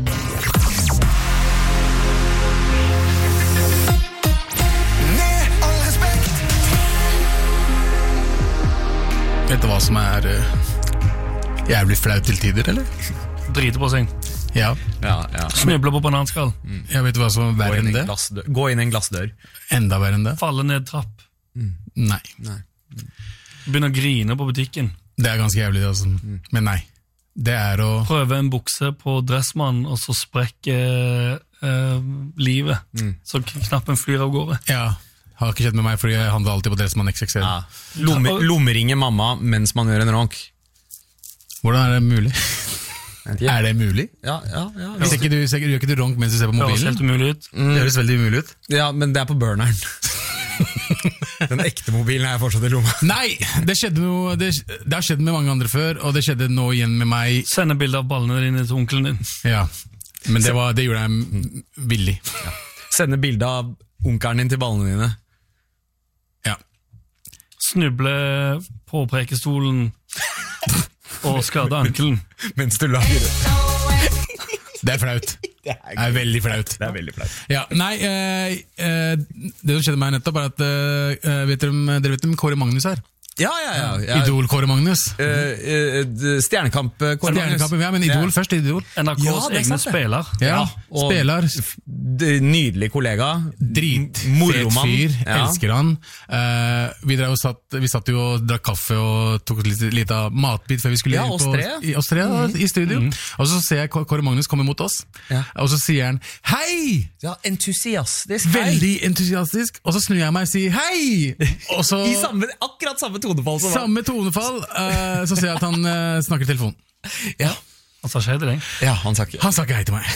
Med all respekt. Vet du hva som jævlig flaut til tider, eller? Driter på seg. Ja. Snubler på bananskall. Jeg vet hva som er verre enn det. Gå inn i en glassdør. Enda verre enn det. Falle ned trapp. Nei. Begynne å grine på butikken. Det er ganske jævlig, altså. Men nei. Det er å Prøve en bukse på Dressmann, og så sprekker livet. Så knappen flyr av gårde. Ja, har ikke skjedd med meg, fordi jeg handler alltid på Dressmann XXL. Lommeringe mamma mens man gjør en ronk. Hvordan er det mulig? Er det mulig? Ja. Hvis ikke du gjør ikke du ronk mens du ser på mobilen? Det høres helt umulig ut. Det høres veldig umulig ut. Ja, men det er på burneren. Den ekte mobilen er fortsatt i lomma. Nei, det skjedde noe, det har skjedd med mange andre før, og det skjedde nå igjen med meg. Sende bilder av ballene dine til onkelen din. Ja, men det gjorde jeg villig. Ja. Sende bilder av onkelen din til ballene dine. Ja. Snuble på prekestolen og skadet ankelen. Mens du lager det. Det er flaut. Det er veldig flaut. Det er veldig flaut. Ja, nei, det som skjedde meg nettopp er at dere vet hvem Kåre Magnus er? Ja. Idol Kåre Magnus. Stjernekamp Kåre Magnus. Ja, men Idol først, Idol. NRKs egne spiller. Ja, spiller. Nydelig kollega. Fet fyr, elsker han. Vi satt jo og drakk kaffe og tok litt av matbit før vi skulle oss tre i studio. Og så ser jeg Kåre Magnus komme mot oss, og så sier han hei! Ja, entusiastisk. Veldig entusiastisk. Og så snur jeg meg og sier hei! Og så, I akkurat samme tonefall. Samme tonefall, så ser jeg at han snakker i telefonen. Ja. Han sa ikke hei til deg? Ja, han sa ikke hei til meg.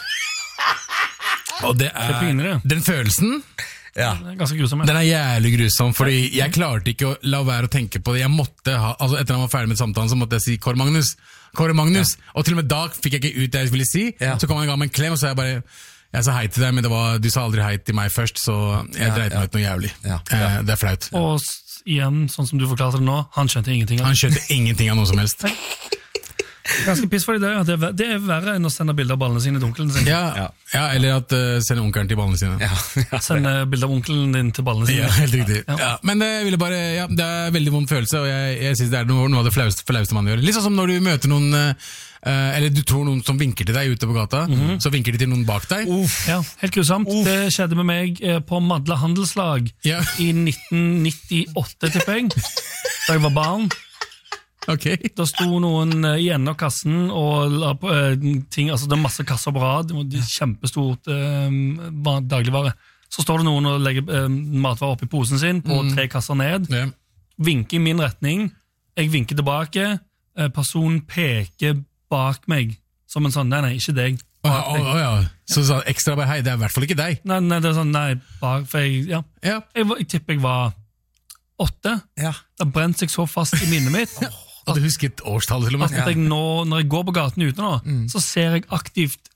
Og det er den følelsen. Ja. Ganske grusom. Den er jævlig grusom, fordi jeg klarte ikke å la være å tenke på det. Jeg måtte altså etter han var ferdig med samtalen, så måtte jeg si Kåre Magnus. Og til og med da fikk jeg ikke ut det jeg ville si. Så kom han i gang med en klem, og så jeg sa hei til deg, men du sa aldri hei til meg først, så jeg dreit meg ut noe jævlig. Det er flaut. Og igjen, sånn som du forklarte det nå, han skjønte ingenting av noe som helst. Ganske piss for deg, det er verre enn å sende bilder av ballene sine til onkelen sin. Ja, eller at sende onkelen til ballene sine. Sende bilder av onkelen din til ballene sine. Ja, helt riktig. Men det er en veldig vond følelse, og jeg synes det er noe av det flauste man gjør. Litt sånn som når du møter noen, eller du tror noen som vinker til deg ute på gata, så vinker de til noen bak deg. Ja, helt grusomt. Det skjedde med meg på Madla Handelslag i 1998, tipper jeg, da jeg var barn. Okay. Da sto noen i enden av kassen og la på ting, altså det er masse kasser på rad, kjempestort dagligvare. Så står det noen og legger matvarer opp i posen sin på 3 kasser ned, vinker i min retning, jeg vinker tilbake, personen peker bak meg, som en sånn, nei, ikke deg. Så sa ekstra bare, hei, det er i hvert fall ikke deg. Nei, det er sånn, nei, bak, for jeg tipper jeg var 8. Det brent seg så fast i minnet mitt. Og du husket årstall til og med. At når jeg går på gaten ute nå, så ser jeg aktivt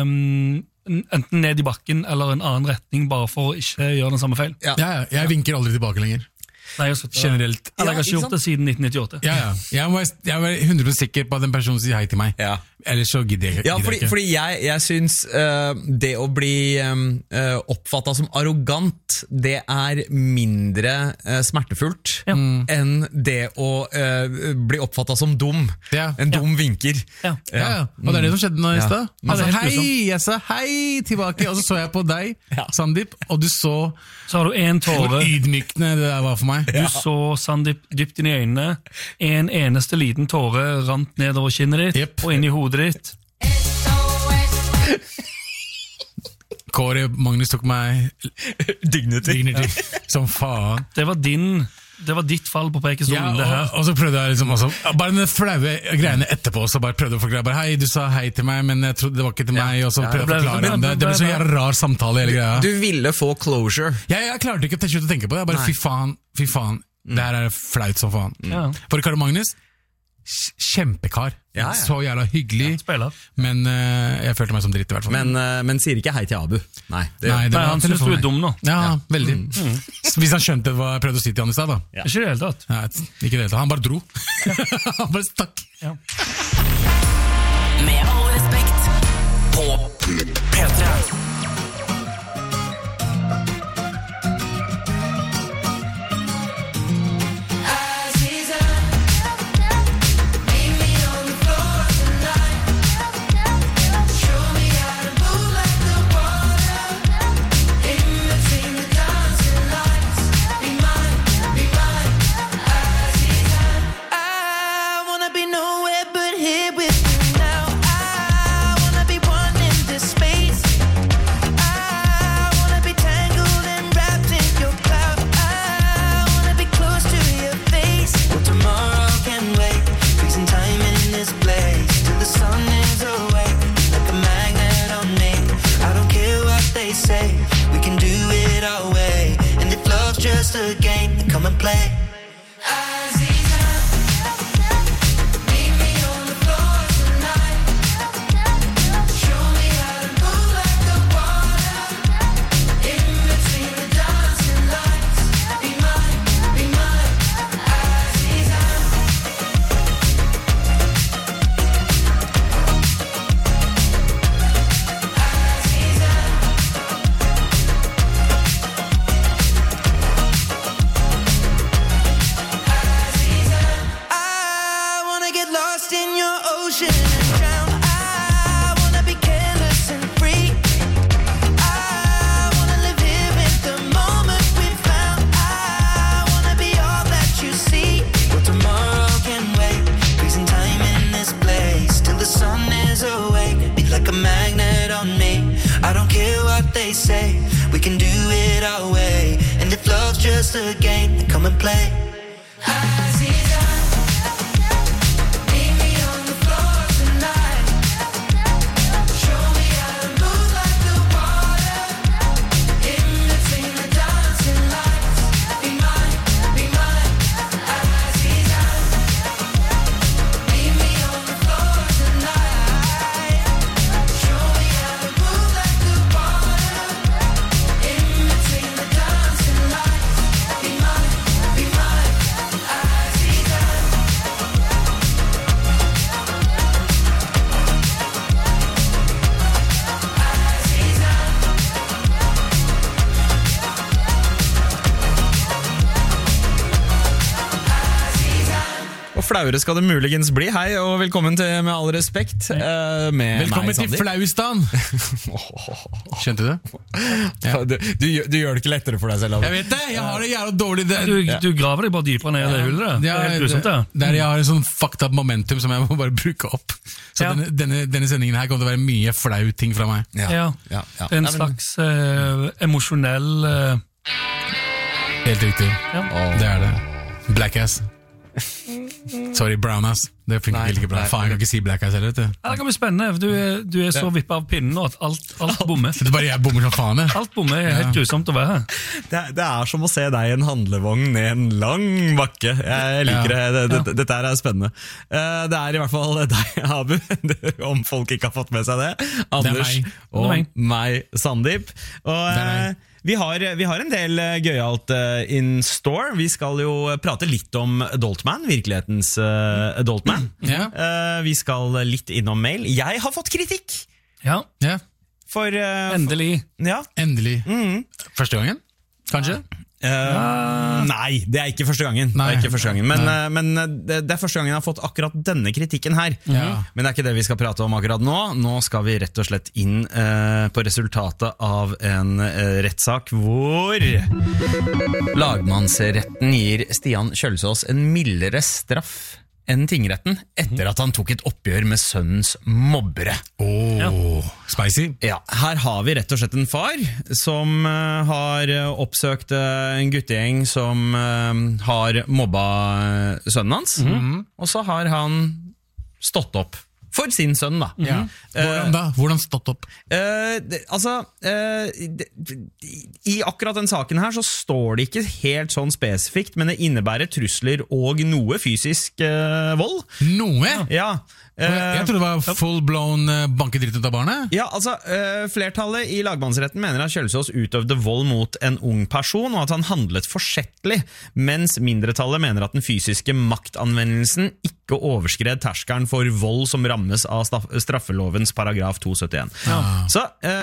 enten ned i bakken eller en annen retning, bare for å ikke gjøre den samme feil. Jeg vinker aldri tilbake lenger. Nei, generelt. Jeg har ikke gjort det siden 1998. Jeg var 100% sikker på at den personen sier hei til meg. Ellers så gidder jeg ikke. Fordi jeg synes det å bli oppfattet som arrogant, det er mindre smertefullt enn det å bli oppfattet som dum. En dum vinker. Og det er det som skjedde nå i sted. Jeg sa hei tilbake, og så så jeg på deg, Sandeep, og du så har du en tåre. Hvor ydmykende det der var for meg. Du så Sandeep dypt inn i øynene, en eneste liten tåre rant nedover kinnet ditt, og inn i hodet ditt. Kåre Magnus tok meg Dignity. Som faen. Det var ditt fall på prekestolen, det her. Og så prøvde jeg liksom også, bare den flaue greiene etterpå, så bare prøvde jeg å forklare, bare, hei, du sa hei til meg, men jeg trodde det var ikke til meg, og så prøvde jeg å forklare det. Det ble så jævla rar samtale, hele greia. Du ville få closure. Jeg klarte ikke å tenke på det, jeg bare, fy faen, det her er flaut som faen. For Kåre Magnus, kjempekar. Så jævla hyggelig. Men jeg følte meg som dritt i hvert fall. Men sier ikke hei til Abu. Nei, han synes du er dum nå. Ja, veldig. Hvis han skjønte hva jeg prøvde å si til han i sted da. Ikke det hele tatt. Ikke det hele tatt. Han bare dro. Han bare stakk. Med all respekt på P3. Be nowhere but here. ocean and drown. I wanna be careless and free. I wanna live here in the moment we found. I wanna be all that you see. But tomorrow can wait. Freezing time in this place till the sun is awake. Be like a magnet on me. I don't care what they say. We can do it our way. And if love's just a game, then come and play. Flauere skal det muligens bli. Hei og velkommen til Med all respekt med velkommen meg, til Flaustan. Skjønte du det? Ja. Du gjør det ikke lettere for deg selv. Jeg vet det, jeg har det jævla dårlig Du graver deg bare dypere ned i det hullet. Det er helt grusomt, det. Der jeg har en sånn fucked up momentum som jeg må bare bruke opp. Så denne sendingen her kommer til å være mye flau ting fra meg. Ja. Det er en slags emosjonell Helt riktig. Det er det. Blackass. Sorry, brownass. Det funker ikke bra. Faen, jeg kan ikke si blackass heller. Det kan bli spennende. Du er så vippet av pinnen nå at alt bommer. Det er bare jeg bommer som faen. Alt bommer er helt grusomt å være her. Det er som å se deg i en handlevogn ned en lang bakke. Jeg liker det. Dette er spennende. Det er i hvert fall deg, Abu, om folk ikke har fått med seg det. Anders og meg, Sandeep. Og vi har en del gøyalt in store. Vi skal jo prate litt om Adultman, virkelighetens Adultman. Vi skal litt innom mail. Jeg har fått kritikk! Ja. For, endelig. Ja. Endelig. Første gangen, kanskje? Nei, det er ikke første gangen. Men det er første gangen jeg har fått akkurat denne kritikken her. Men det er ikke det vi skal prate om akkurat nå. Nå skal vi rett og slett inn på resultatet av en rettssak hvor lagmannsretten gir Stian Kjølsås en mildere straff enn tingretten etter at han tok et oppgjør med sønnens mobbere. Spicy. Ja, her har vi rett og slett en far som har oppsøkt en guttegjeng som har mobba sønnen hans, og så har han stått opp for sin sønn, da. Hvordan da? Hvordan stått opp? I akkurat den saken her så står det ikke helt sånn spesifikt, men det innebærer trusler og noe fysisk vold. Noe? Ja. Jeg tror det var full-blown bankedritt ut av barnet. Ja, flertallet i lagmannsretten mener at Kjølsås utøvde vold mot en ung person, og at han handlet forsettlig, mens mindretallet mener at den fysiske maktanvendelsen ikke overskred terskelen for vold som rammes av straffelovens paragraf 271. Så